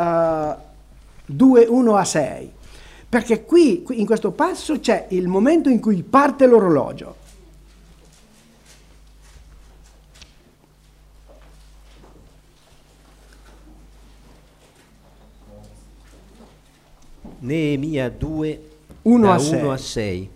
S1: due, uno a sei, perché qui, qui in questo passo c'è il momento in cui parte l'orologio.
S2: Neemia due,
S1: uno
S2: a sei.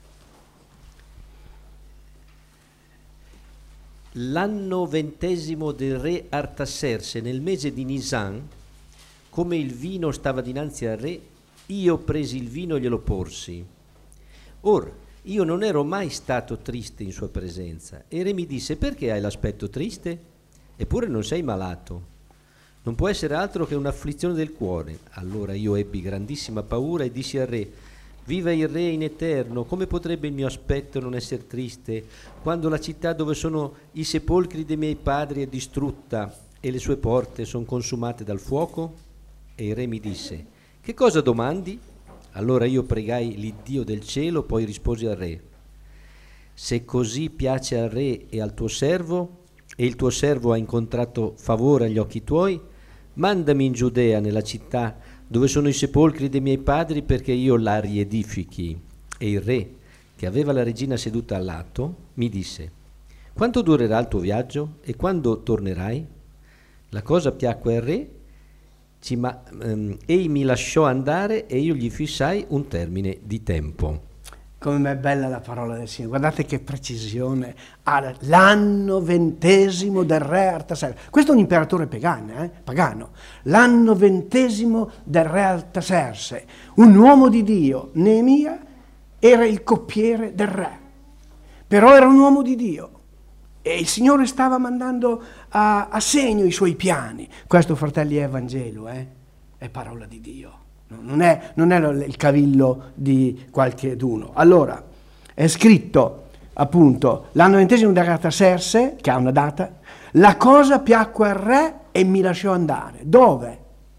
S2: L'anno ventesimo del re Artaserse, nel mese di Nisan, come il vino stava dinanzi al re, io presi il vino e glielo porsi. Or, io non ero mai stato triste in sua presenza. E il re mi disse, perché hai l'aspetto triste? Eppure non sei malato. Non può essere altro che un'afflizione del cuore. Allora io ebbi grandissima paura e dissi al re, viva il re in eterno, come potrebbe il mio aspetto non essere triste quando la città dove sono i sepolcri dei miei padri è distrutta e le sue porte sono consumate dal fuoco? E il re mi disse, che cosa domandi? Allora io pregai l'Iddio del cielo, poi risposi al re, se così piace al re e al tuo servo, e il tuo servo ha incontrato favore agli occhi tuoi, mandami in Giudea, nella città dove sono i sepolcri dei miei padri, perché io la riedifichi. E il re, che aveva la regina seduta al lato, mi disse, quanto durerà il tuo viaggio e quando tornerai? La cosa piacque al re, ci ma, um, egli mi lasciò andare e io gli fissai un termine di tempo.
S1: Come è bella la parola del Signore, guardate che precisione, ah, l'anno ventesimo del re Artaserse, questo è un imperatore pagano, eh? pagano, l'anno ventesimo del re Artaserse, un uomo di Dio, Neemia era il coppiere del re, però era un uomo di Dio e il Signore stava mandando a, a segno i suoi piani, questo fratelli è Vangelo, eh? È parola di Dio. Non è, non è il cavillo di qualcheduno. Allora, è scritto appunto l'anno ventesimo del re Artaserse, che ha una data, la cosa piacque al re e mi lasciò andare. Dove?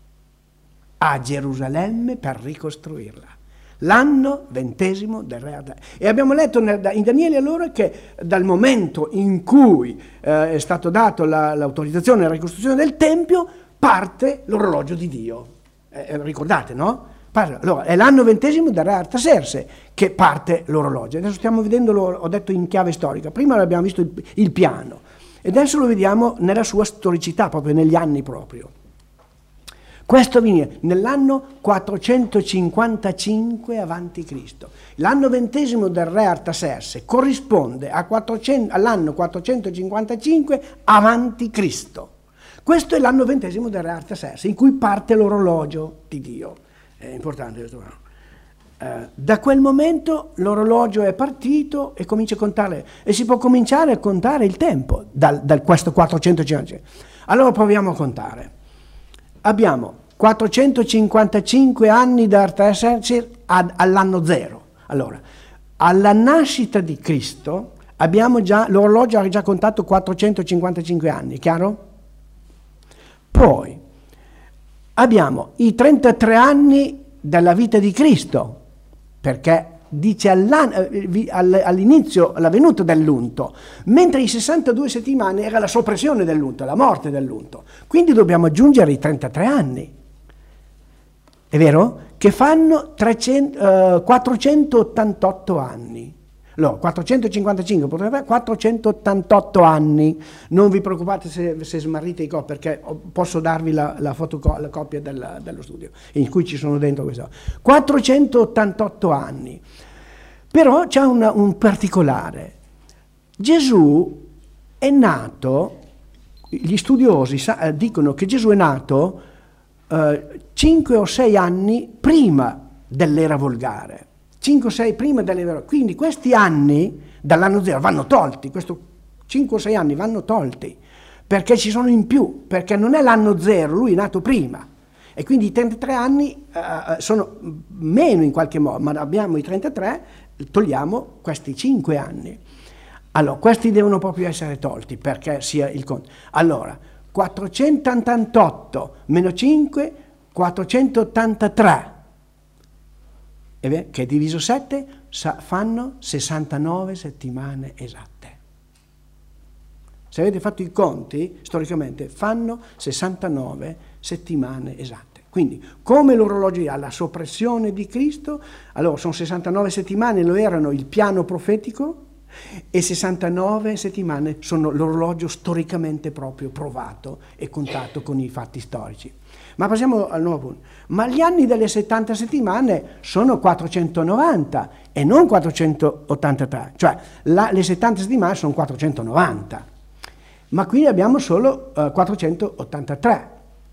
S1: A Gerusalemme per ricostruirla. L'anno ventesimo del re Artaserse. E abbiamo letto in Daniele allora che dal momento in cui eh, è stato dato la, l'autorizzazione alla ricostruzione del Tempio, parte l'orologio di Dio. Eh, ricordate, no? Allora, è l'anno ventesimo del re Artaserse che parte l'orologio. Adesso stiamo vedendo, ho detto in chiave storica, prima abbiamo visto il, il piano e adesso lo vediamo nella sua storicità, proprio negli anni proprio. Questo avviene nell'anno quattrocentocinquantacinque avanti Cristo. L'anno ventesimo del re Artaserse corrisponde a quattrocento, all'anno quattrocentocinquantacinque avanti Cristo. Questo è l'anno ventesimo del re Artaserse, in cui parte l'orologio di Dio. È importante questo. Eh, da quel momento l'orologio è partito e comincia a contare, e si può cominciare a contare il tempo da, da questo quattrocentocinquantacinque. Allora proviamo a contare. Abbiamo quattrocentocinquantacinque anni da Artaserse all'anno zero. Allora, alla nascita di Cristo abbiamo già, l'orologio ha già contato quattrocentocinquantacinque anni, chiaro? Poi abbiamo i trentatré anni della vita di Cristo, perché dice all'inizio la venuta dell'unto, mentre i sessantadue settimane era la soppressione dell'unto, la morte dell'unto. Quindi dobbiamo aggiungere i trentatré anni, è vero? Che fanno trecento, uh, quattrocentottantotto anni. No, quattrocentocinquantacinque, potrebbe quattrocentottantotto anni. Non vi preoccupate se, se smarrite i copi, perché posso darvi la, la, fotoco- la copia del, dello studio in cui ci sono dentro questo. quattrocentottantotto anni. Però c'è una, un particolare. Gesù è nato, gli studiosi sa, dicono che Gesù è nato eh, cinque o sei anni prima dell'era volgare. cinque o sei prima dell'era, quindi questi anni dall'anno zero vanno tolti, questo cinque o sei anni vanno tolti, perché ci sono in più, perché non è l'anno zero, lui è nato prima, e quindi i trentatré anni uh, sono meno in qualche modo, ma abbiamo i trentatré, togliamo questi cinque anni. Allora, questi devono proprio essere tolti, perché sia il conto. Allora, quattrocentottantotto meno cinque, quattrocentottantatré, che diviso sette fanno sessantanove settimane esatte. Se avete fatto i conti, storicamente, fanno sessantanove settimane esatte. Quindi, come l'orologio ha la soppressione di Cristo, allora sono sessantanove settimane, lo erano il piano profetico, e sessantanove settimane sono l'orologio storicamente proprio provato e contato con i fatti storici. Ma passiamo al nuovo punto. Ma gli anni delle settanta settimane sono quattrocentonovanta e non quattrocentottantatré, cioè la, le settanta settimane sono quattrocentonovanta, ma qui abbiamo solo uh, quattrocentottantatré.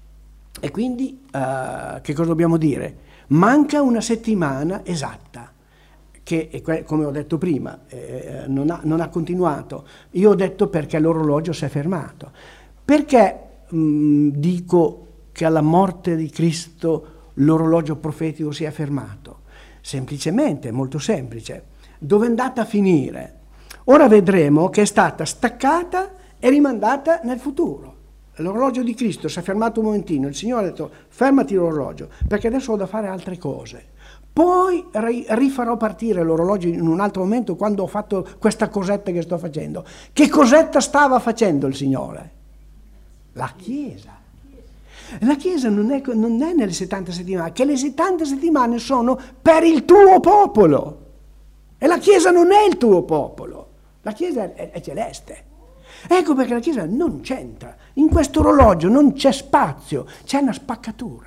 S1: E quindi uh, che cosa dobbiamo dire? Manca una settimana esatta, che come ho detto prima eh, non, ha, non ha continuato. Io ho detto perché l'orologio si è fermato. Perché mh, dico che alla morte di Cristo l'orologio profetico si è fermato? Semplicemente, molto semplice. Dove è andata a finire? Ora vedremo che è stata staccata e rimandata nel futuro. L'orologio di Cristo si è fermato un momentino, il Signore ha detto fermati l'orologio, perché adesso ho da fare altre cose. Poi rifarò partire l'orologio in un altro momento, quando ho fatto questa cosetta che sto facendo. Che cosetta stava facendo il Signore? La Chiesa. La Chiesa non è, non è nelle settanta settimane, che le settanta settimane sono per il tuo popolo. E la Chiesa non è il tuo popolo, la Chiesa è, è celeste. Ecco perché la Chiesa non c'entra. In questo orologio non c'è spazio, c'è una spaccatura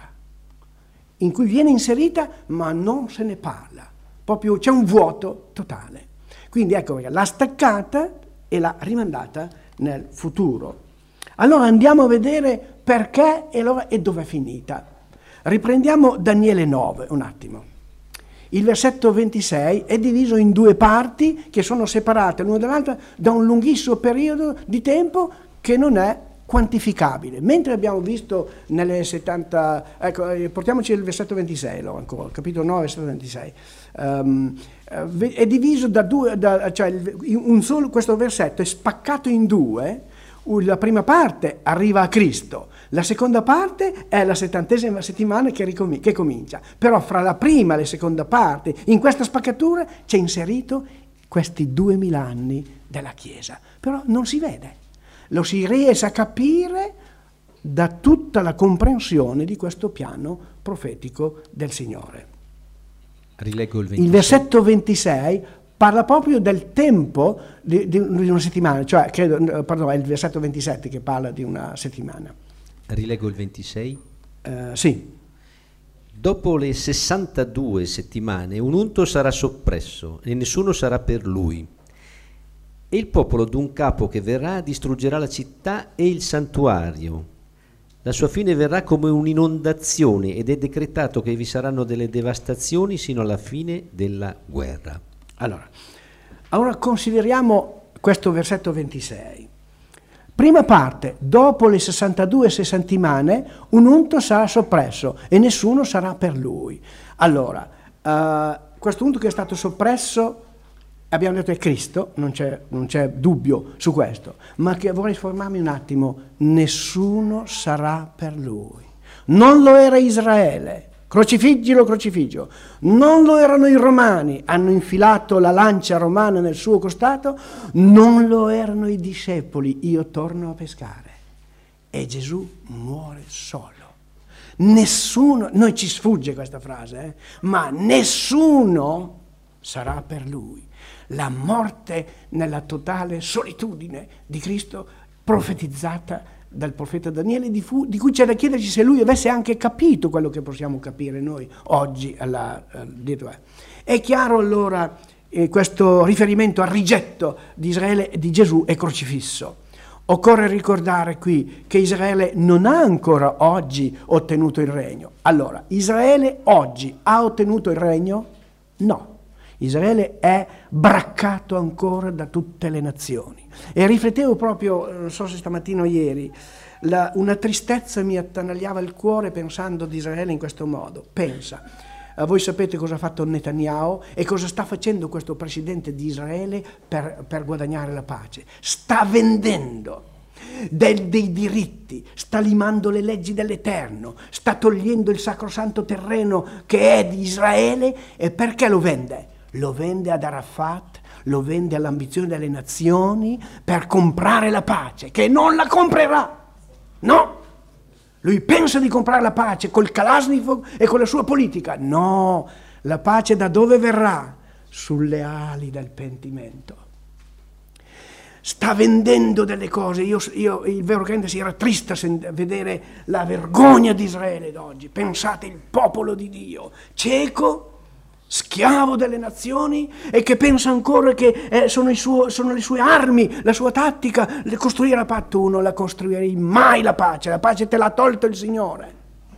S1: in cui viene inserita ma non se ne parla, proprio c'è un vuoto totale. Quindi ecco perché l'ha staccata e l'ha rimandata nel futuro. Allora andiamo a vedere perché e, allora, e dove è finita. Riprendiamo Daniele nove un attimo. Il versetto ventisei è diviso in due parti che sono separate l'una dall'altra da un lunghissimo periodo di tempo che non è quantificabile. Mentre abbiamo visto nelle settanta, ecco, portiamoci il versetto ventisei, allora, ancora, capitolo nove, versetto ventisei, um, è diviso da due, da, cioè un solo, questo versetto è spaccato in due. La prima parte arriva a Cristo, la seconda parte è la settantesima settimana che, ricomin- che comincia. Però fra la prima e la seconda parte, in questa spaccatura, c'è inserito questi duemila anni della Chiesa. Però non si vede. Lo si riesce a capire da tutta la comprensione di questo piano profetico del Signore.
S2: Rileggo il ventisei.
S1: Il versetto ventisei parla proprio del tempo di, di una settimana, cioè, credo, pardon, è il versetto ventisette che parla di una settimana.
S2: Rileggo il ventisei.
S1: Uh, sì.
S2: Dopo le sessantadue settimane un unto sarà soppresso e nessuno sarà per lui. E il popolo d'un capo che verrà distruggerà la città e il santuario. La sua fine verrà come un'inondazione ed è decretato che vi saranno delle devastazioni sino alla fine della guerra.
S1: Allora, ora consideriamo questo versetto ventisei. Prima parte, dopo le sessantadue settimane un unto sarà soppresso e nessuno sarà per lui. Allora, uh, questo punto che è stato soppresso, abbiamo detto è Cristo, non c'è, non c'è dubbio su questo, ma che vorrei soffermarmi un attimo, nessuno sarà per lui. Non lo era Israele, crocifiggilo, crocifiggio, non lo erano i romani, hanno infilato la lancia romana nel suo costato, non lo erano i discepoli, io torno a pescare. E Gesù muore solo. Nessuno, noi ci sfugge questa frase, eh? Ma nessuno sarà per lui. La morte nella totale solitudine di Cristo profetizzata dal profeta Daniele, di, fu, di cui c'è da chiederci se lui avesse anche capito quello che possiamo capire noi oggi. Alla, alla, è chiaro allora eh, questo riferimento al rigetto di Israele e di Gesù è crocifisso. Occorre ricordare qui che Israele non ha ancora oggi ottenuto il regno. Allora, Israele oggi ha ottenuto il regno? No. Israele è braccato ancora da tutte le nazioni. E riflettevo proprio, non so se stamattina o ieri, la, una tristezza mi attanagliava il cuore pensando di Israele in questo modo. Pensa, eh, voi sapete cosa ha fatto Netanyahu e cosa sta facendo questo presidente di Israele per, per guadagnare la pace. Sta vendendo Del, dei diritti, sta limando le leggi dell'Eterno, sta togliendo il sacrosanto terreno che è di Israele. E perché lo vende? Lo vende ad Arafat, lo vende all'ambizione delle nazioni per comprare la pace, che non la comprerà. No, lui pensa di comprare la pace col Kalashnikov e con la sua politica. No, la pace da dove verrà? Sulle ali del pentimento. Sta vendendo delle cose. Io, io, il vero credente si era triste a vedere la vergogna di Israele d'oggi. Pensate, il popolo di Dio, cieco, schiavo delle nazioni, e che pensa ancora che eh, sono, il suo, sono le sue armi, la sua tattica, le costruire la pace. Tu non la costruirai mai la pace, la pace te l'ha tolto il Signore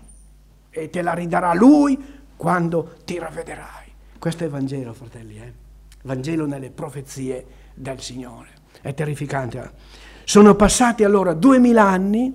S1: e te la ridarà Lui quando ti ravvederai. Questo è Vangelo, fratelli, eh? Vangelo nelle profezie del Signore. È terrificante. Sono passati allora duemila anni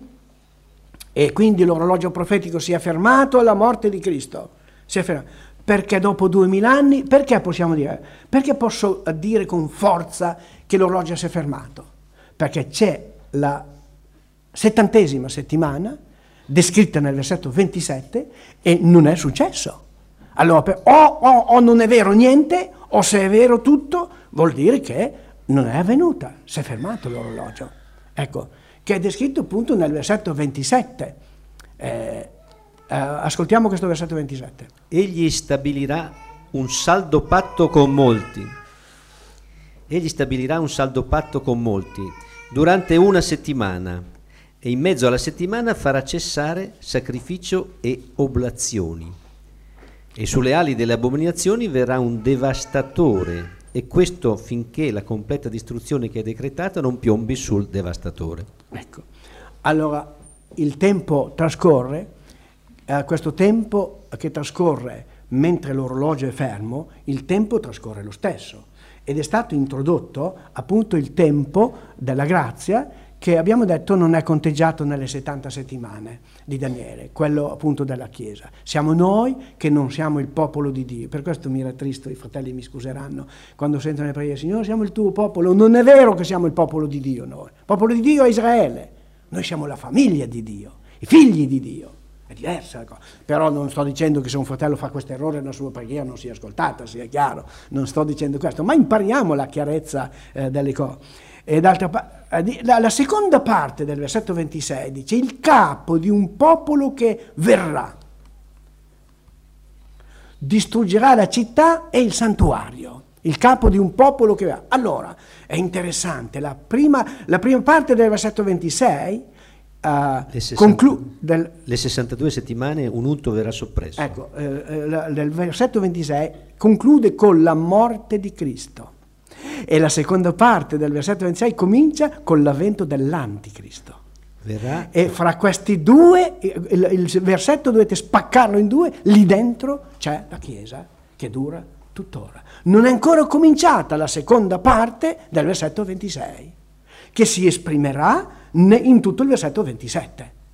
S1: e quindi l'orologio profetico si è fermato alla morte di Cristo. Si è fermato. Perché dopo duemila anni, perché possiamo dire? Perché posso dire con forza che l'orologio si è fermato? Perché c'è la settantesima settimana descritta nel versetto ventisette e non è successo. Allora, per, o, o, o non è vero niente, o se è vero tutto, vuol dire che non è avvenuta, si è fermato l'orologio. Ecco, che è descritto appunto nel versetto ventisette. Eh, eh, ascoltiamo questo versetto ventisette.
S2: Egli stabilirà un saldo patto con molti. Egli stabilirà un saldo patto con molti durante una settimana, e in mezzo alla settimana farà cessare sacrificio e oblazioni. E sulle ali delle abominazioni verrà un devastatore, e questo finché la completa distruzione che è decretata non piombi sul devastatore.
S1: Ecco, allora il tempo trascorre, eh, questo tempo che trascorre mentre l'orologio è fermo, il tempo trascorre lo stesso, ed è stato introdotto appunto il tempo della grazia, che abbiamo detto non è conteggiato nelle settanta settimane di Daniele, quello appunto della Chiesa. Siamo noi che non siamo il popolo di Dio. Per questo mi rattristo, i fratelli mi scuseranno, quando sentono le preghiere: Signore, siamo il tuo popolo. Non è vero che siamo il popolo di Dio noi. Il popolo di Dio è Israele. Noi siamo la famiglia di Dio, i figli di Dio. È diversa la cosa. Però non sto dicendo che se un fratello fa questo errore la sua preghiera non sia ascoltata, sia chiaro. Non sto dicendo questo, ma impariamo la chiarezza eh, delle cose. E d'altra parte, la, la seconda parte del versetto ventisei dice: il capo di un popolo che verrà distruggerà la città e il santuario. Il capo di un popolo che verrà. Allora, è interessante, la prima, la prima parte del versetto ventisei uh,
S2: le, sessanta,
S1: conclu- del,
S2: le sessantadue settimane un unto verrà soppresso.
S1: Ecco, eh, la, del versetto ventisei conclude con la morte di Cristo. E la seconda parte del versetto ventisei comincia con l'avvento dell'anticristo.
S2: Verrà.
S1: E fra questi due, il, il versetto dovete spaccarlo in due, lì dentro c'è la Chiesa che dura tuttora. Non è ancora cominciata la seconda parte del versetto ventisei, che si esprimerà in tutto il versetto ventisette.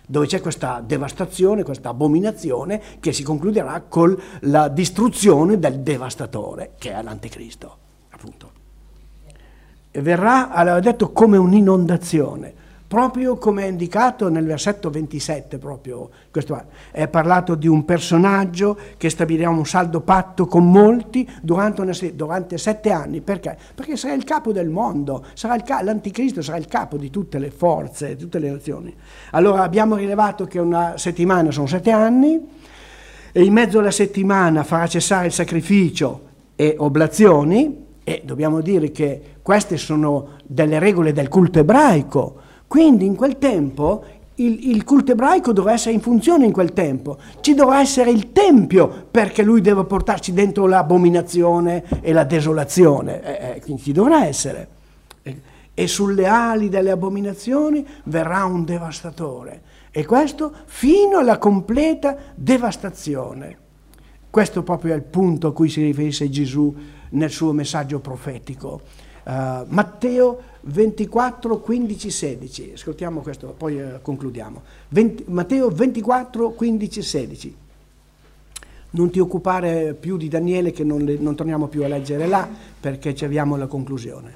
S1: dove c'è questa devastazione, questa abominazione che si concluderà con la distruzione del devastatore, che è l'anticristo, appunto. E verrà, aveva detto, come un'inondazione, proprio come è indicato nel versetto ventisette, proprio questo è parlato di un personaggio che stabilirà un saldo patto con molti durante, una, durante sette anni. Perché? Perché sarà il capo del mondo, sarà il, l'anticristo sarà il capo di tutte le forze, di tutte le nazioni. Allora abbiamo rilevato che una settimana sono sette anni, e in mezzo alla settimana farà cessare il sacrificio e oblazioni, e dobbiamo dire che queste sono delle regole del culto ebraico. Quindi in quel tempo il, il culto ebraico dovrà essere in funzione in quel tempo. Ci dovrà essere il tempio perché lui deve portarci dentro l'abominazione e la desolazione. Eh, eh, quindi ci dovrà essere. E, e sulle ali delle abominazioni verrà un devastatore. E questo fino alla completa devastazione. Questo proprio è il punto a cui si riferisce Gesù nel suo messaggio profetico. Uh, Matteo ventiquattro, quindici, sedici, ascoltiamo questo, poi uh, concludiamo. venti, Matteo ventiquattro, quindici, sedici. Non ti occupare più di Daniele, che non, le, non torniamo più a leggere là, perché ci abbiamo la conclusione.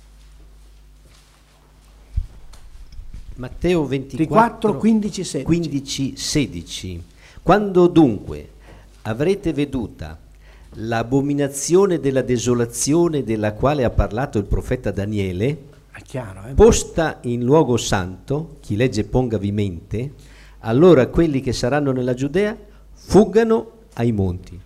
S2: Matteo ventiquattro,
S1: quindici, sedici.
S2: quindici, sedici. Quando dunque avrete veduta l'abominazione della desolazione della quale ha parlato il profeta Daniele,
S1: è chiaro, eh?
S2: posta in luogo santo, chi legge pongavi mente, allora quelli che saranno nella Giudea fuggano ai monti.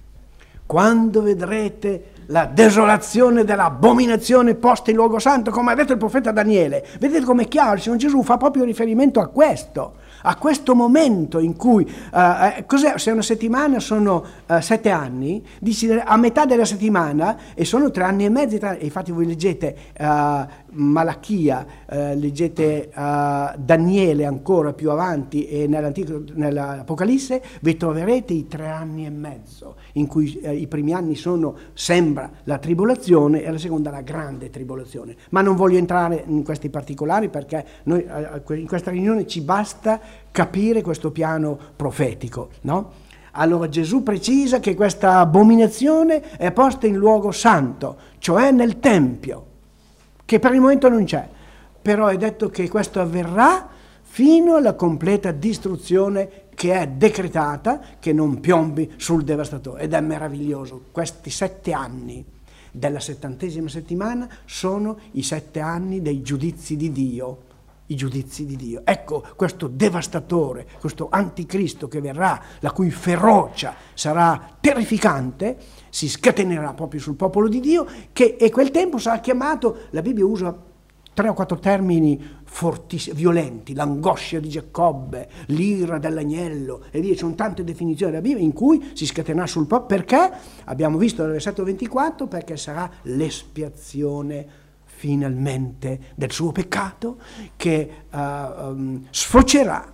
S1: Quando vedrete la desolazione dell'abominazione posta in luogo santo, come ha detto il profeta Daniele, vedete come è chiaro, il Signore Gesù fa proprio riferimento a questo, a questo momento in cui, uh, cos'è, se una settimana sono uh, sette anni, dici a metà della settimana, e sono tre anni e mezzo, tre, infatti voi leggete uh, Malachia, uh, leggete uh, Daniele ancora più avanti, e nell'Antico, nell'Apocalisse vi troverete i tre anni e mezzo, in cui uh, i primi anni sono, sembra, la tribolazione, e la seconda la grande tribolazione. Ma non voglio entrare in questi particolari, perché noi uh, in questa riunione ci basta capire questo piano profetico, no? Allora Gesù precisa che questa abominazione è posta in luogo santo, cioè nel Tempio, che per il momento non c'è, però è detto che questo avverrà fino alla completa distruzione che è decretata, che non piombi sul devastatore. Ed è meraviglioso, questi sette anni della settantesima settimana sono i sette anni dei giudizi di Dio. I giudizi di Dio. Ecco questo devastatore, questo anticristo che verrà, la cui ferocia sarà terrificante, si scatenerà proprio sul popolo di Dio, che e quel tempo sarà chiamato, la Bibbia usa tre o quattro termini fortissimi, violenti, l'angoscia di Giacobbe, l'ira dell'agnello, e via, ci sono tante definizioni della Bibbia in cui si scatenerà sul popolo, perché, abbiamo visto nel versetto ventiquattro, perché sarà l'espiazione finalmente del suo peccato, che uh, um, sfocerà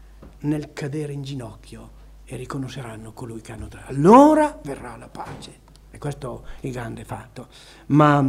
S1: nel cadere in ginocchio, e riconosceranno colui che hanno tradito. Allora verrà la pace. E questo è il grande fatto. Ma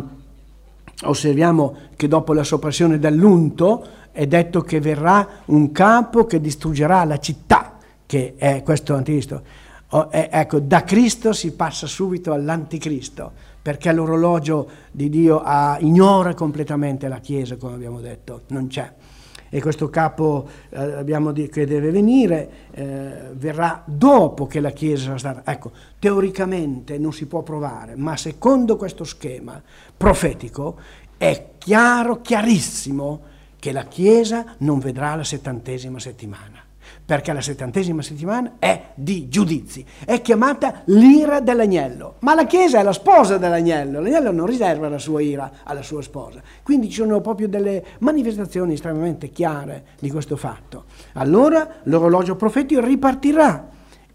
S1: osserviamo che dopo la soppressione dell'unto è detto che verrà un capo che distruggerà la città, che è questo anticristo. Oh, eh, ecco, da Cristo si passa subito all'anticristo, perché l'orologio di Dio ha, ignora completamente la Chiesa, come abbiamo detto, non c'è. E questo capo eh, abbiamo detto che deve venire, eh, verrà dopo che la Chiesa sarà stata. Ecco, teoricamente non si può provare, ma secondo questo schema profetico è chiaro, chiarissimo, che la Chiesa non vedrà la settantesima settimana, perché la settantesima settimana è di giudizi, è chiamata l'ira dell'agnello, ma la Chiesa è la sposa dell'agnello, l'agnello non riserva la sua ira alla sua sposa, quindi ci sono proprio delle manifestazioni estremamente chiare di questo fatto. Allora l'orologio profetico ripartirà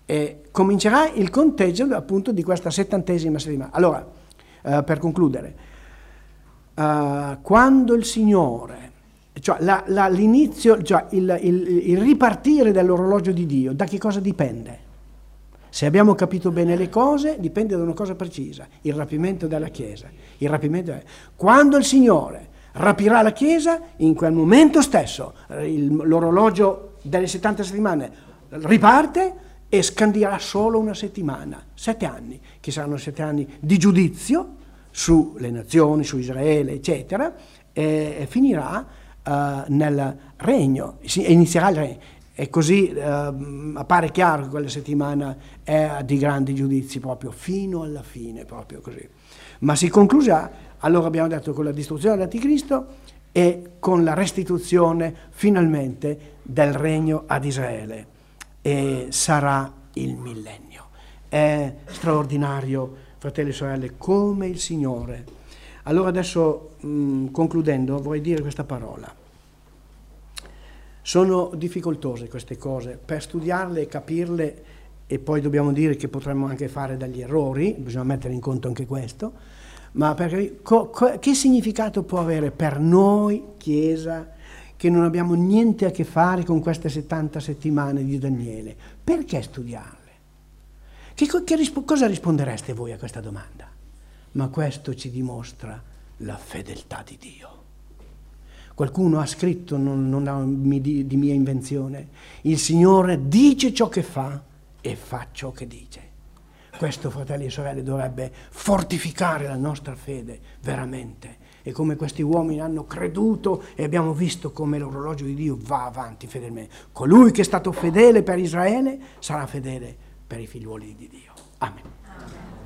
S1: e comincerà il conteggio appunto di questa settantesima settimana. Allora, eh, per concludere, eh, quando il Signore, cioè la, la, l'inizio, cioè il, il, il ripartire dell'orologio di Dio, da che cosa dipende? Se abbiamo capito bene le cose, dipende da una cosa precisa, il rapimento della Chiesa. Il rapimento è, quando il Signore rapirà la Chiesa, in quel momento stesso il, l'orologio delle settanta settimane riparte e scandirà solo una settimana, sette anni, che saranno sette anni di giudizio sulle nazioni, su Israele, eccetera, e, e finirà uh, nel regno, inizierà il regno. E così uh, appare chiaro che quella settimana è di grandi giudizi proprio fino alla fine, proprio così. Ma si concluderà, allora abbiamo detto, con la distruzione dell'Anticristo e con la restituzione finalmente del regno ad Israele. E sarà il millennio. È straordinario, fratelli e sorelle, come il Signore. Allora adesso, mh, concludendo, vorrei dire questa parola. Sono difficoltose queste cose, per studiarle e capirle, e poi dobbiamo dire che potremmo anche fare degli errori, bisogna mettere in conto anche questo, ma perché, co, co, che significato può avere per noi, Chiesa, che non abbiamo niente a che fare con queste settanta settimane di Daniele? Perché studiarle? Che, che rispo, cosa rispondereste voi a questa domanda? Ma questo ci dimostra la fedeltà di Dio. Qualcuno ha scritto, non, non di, di mia invenzione, il Signore dice ciò che fa e fa ciò che dice. Questo, fratelli e sorelle, dovrebbe fortificare la nostra fede, veramente. E come questi uomini hanno creduto e abbiamo visto come l'orologio di Dio va avanti fedelmente. Colui che è stato fedele per Israele sarà fedele per i figliuoli di Dio. Amen.